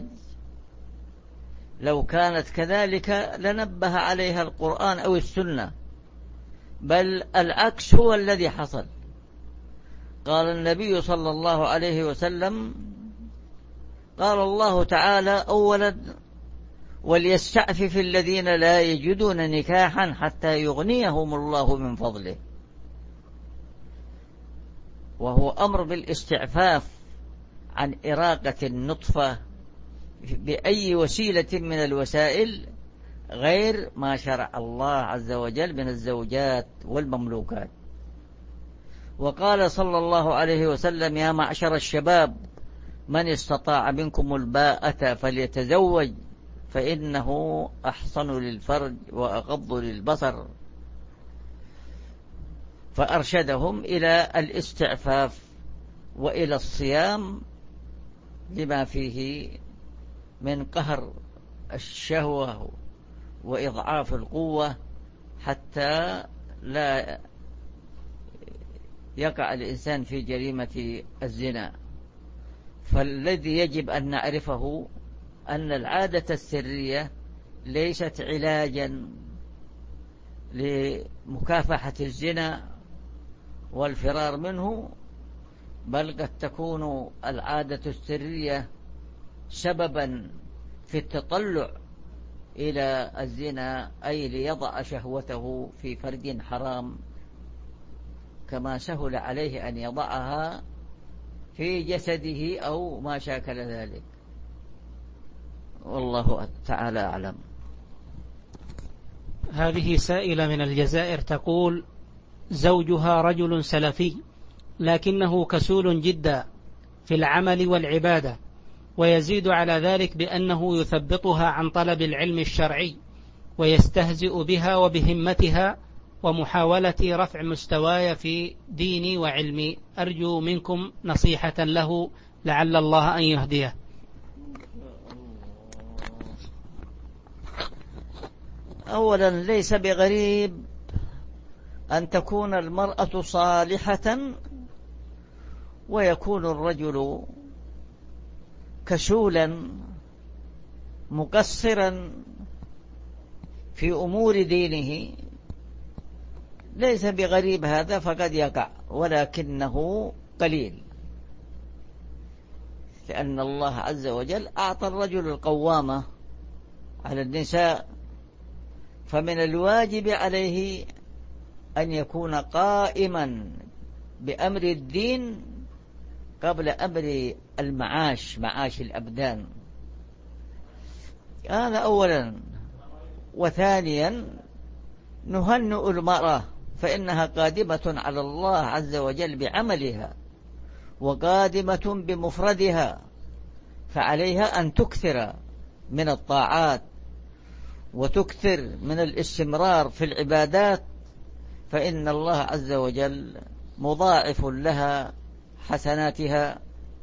Speaker 2: لو كانت كذلك لنبه عليها القرآن أو السنة، بل العكس هو الذي حصل. قال النبي صلى الله عليه وسلم: قال الله تعالى: أولا وليستعفف الذين لا يجدون نكاحا حتى يغنيهم الله من فضله. وهو أمر بالاستعفاف عن إراقة النطفة بأي وسيلة من الوسائل غير ما شرع الله عز وجل من الزوجات والمملوكات. وقال صلى الله عليه وسلم: يا معشر الشباب من استطاع منكم الباءة فليتزوج فإنه أحصن للفرج وأغض للبصر. فأرشدهم إلى الاستعفاف وإلى الصيام لما فيه من قهر الشهوة وإضعاف القوة حتى لا يقع الإنسان في جريمة الزنا. فالذي يجب أن نعرفه أن العادة السرية ليست علاجا لمكافحة الزنا والفرار منه، بل قد تكون العادة السرية سببا في التطلع إلى الزنا، أي ليضع شهوته في فرج حرام كما سهل عليه أن يضعها في جسده أو ما شاكل ذلك. والله تعالى أعلم.
Speaker 1: هذه سائلة من الجزائر تقول: زوجها رجل سلفي لكنه كسول جدا في العمل والعبادة، ويزيد على ذلك بأنه يثبطها عن طلب العلم الشرعي ويستهزئ بها وبهمتها ومحاولة رفع مستواي في ديني وعلمي. أرجو منكم نصيحة له لعل الله أن يهديه.
Speaker 2: أولا ليس بغريب أن تكون المرأة صالحة ويكون الرجل كسولا مقصرا في أمور دينه، ليس بغريب هذا، فقد يقع، ولكنه قليل، لأن الله عز وجل أعطى الرجل القوامة على النساء، فمن الواجب عليه أن يكون قائما بأمر الدين قبل أمر المعاش، معاش الأبدان. هذا أولا. وثانيا نهنئ المرأة، فإنها قادمة على الله عز وجل بعملها وقادمة بمفردها، فعليها أن تكثر من الطاعات وتكثر من الاستمرار في العبادات، فإن الله عز وجل مضاعف لها حسناتها.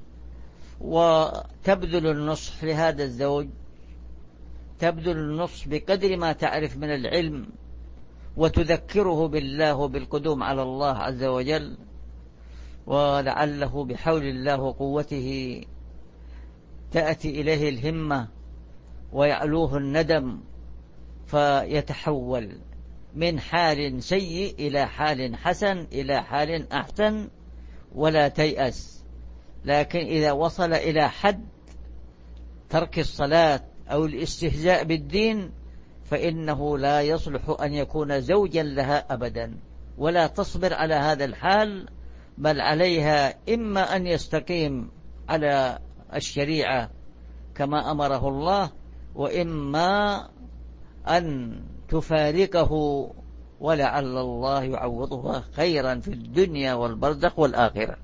Speaker 2: وتبذل النصح لهذا الزوج، تبذل النصح بقدر ما تعرف من العلم، وتذكره بالله وبالقدوم على الله عز وجل، ولعله بحول الله وقوته تأتي إليه الهمة ويعلوه الندم، فيتحول من حال سيء إلى حال حسن إلى حال أحسن، ولا تيأس. لكن إذا وصل إلى حد ترك الصلاة أو الاستهزاء بالدين فإنه لا يصلح أن يكون زوجا لها أبدا، ولا تصبر على هذا الحال، بل عليها إما أن يستقيم على الشريعة كما أمره الله، وإما أن تفارقه، ولعل الله يعوضها خيرا في الدنيا والبرزخ والآخرة.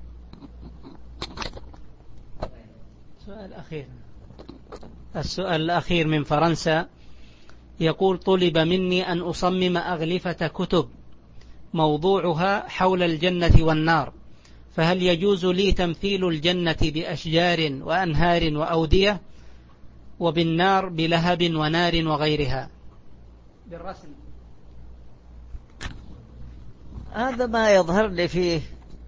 Speaker 1: سؤال أخير. السؤال الأخير من فرنسا يقول: طلب مني أن أصمم أغلفة كتب موضوعها حول الجنة والنار، فهل يجوز لي تمثيل الجنة بأشجار وأنهار وأودية، وبالنار بلهب ونار وغيرها بالرسم؟
Speaker 2: هذا ما يظهر لي فيه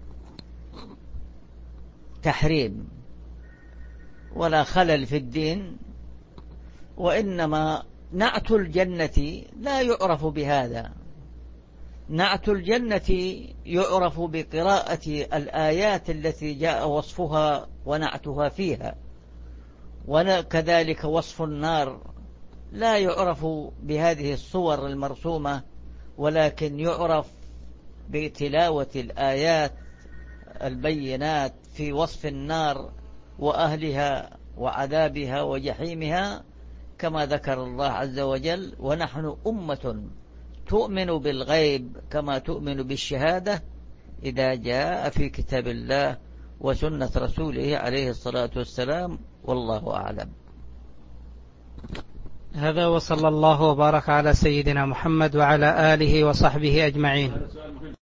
Speaker 2: تحريم ولا خلل في الدين، وإنما نعت الجنة لا يعرف بهذا. نعت الجنة يعرف بقراءة الآيات التي جاء وصفها ونعتها فيها، وكذلك وصف النار لا يعرف بهذه الصور المرسومة، ولكن يعرف بتلاوة الآيات البينات في وصف النار وأهلها وعذابها وجحيمها، كما ذكر الله عز وجل: ونحن أمة تؤمن بالغيب كما تؤمن بالشهادة إذا جاء في كتاب الله وسنة رسوله عليه الصلاة والسلام، والله أعلم.
Speaker 1: هذا، وصلى الله وبارك على سيدنا محمد وعلى آله وصحبه أجمعين.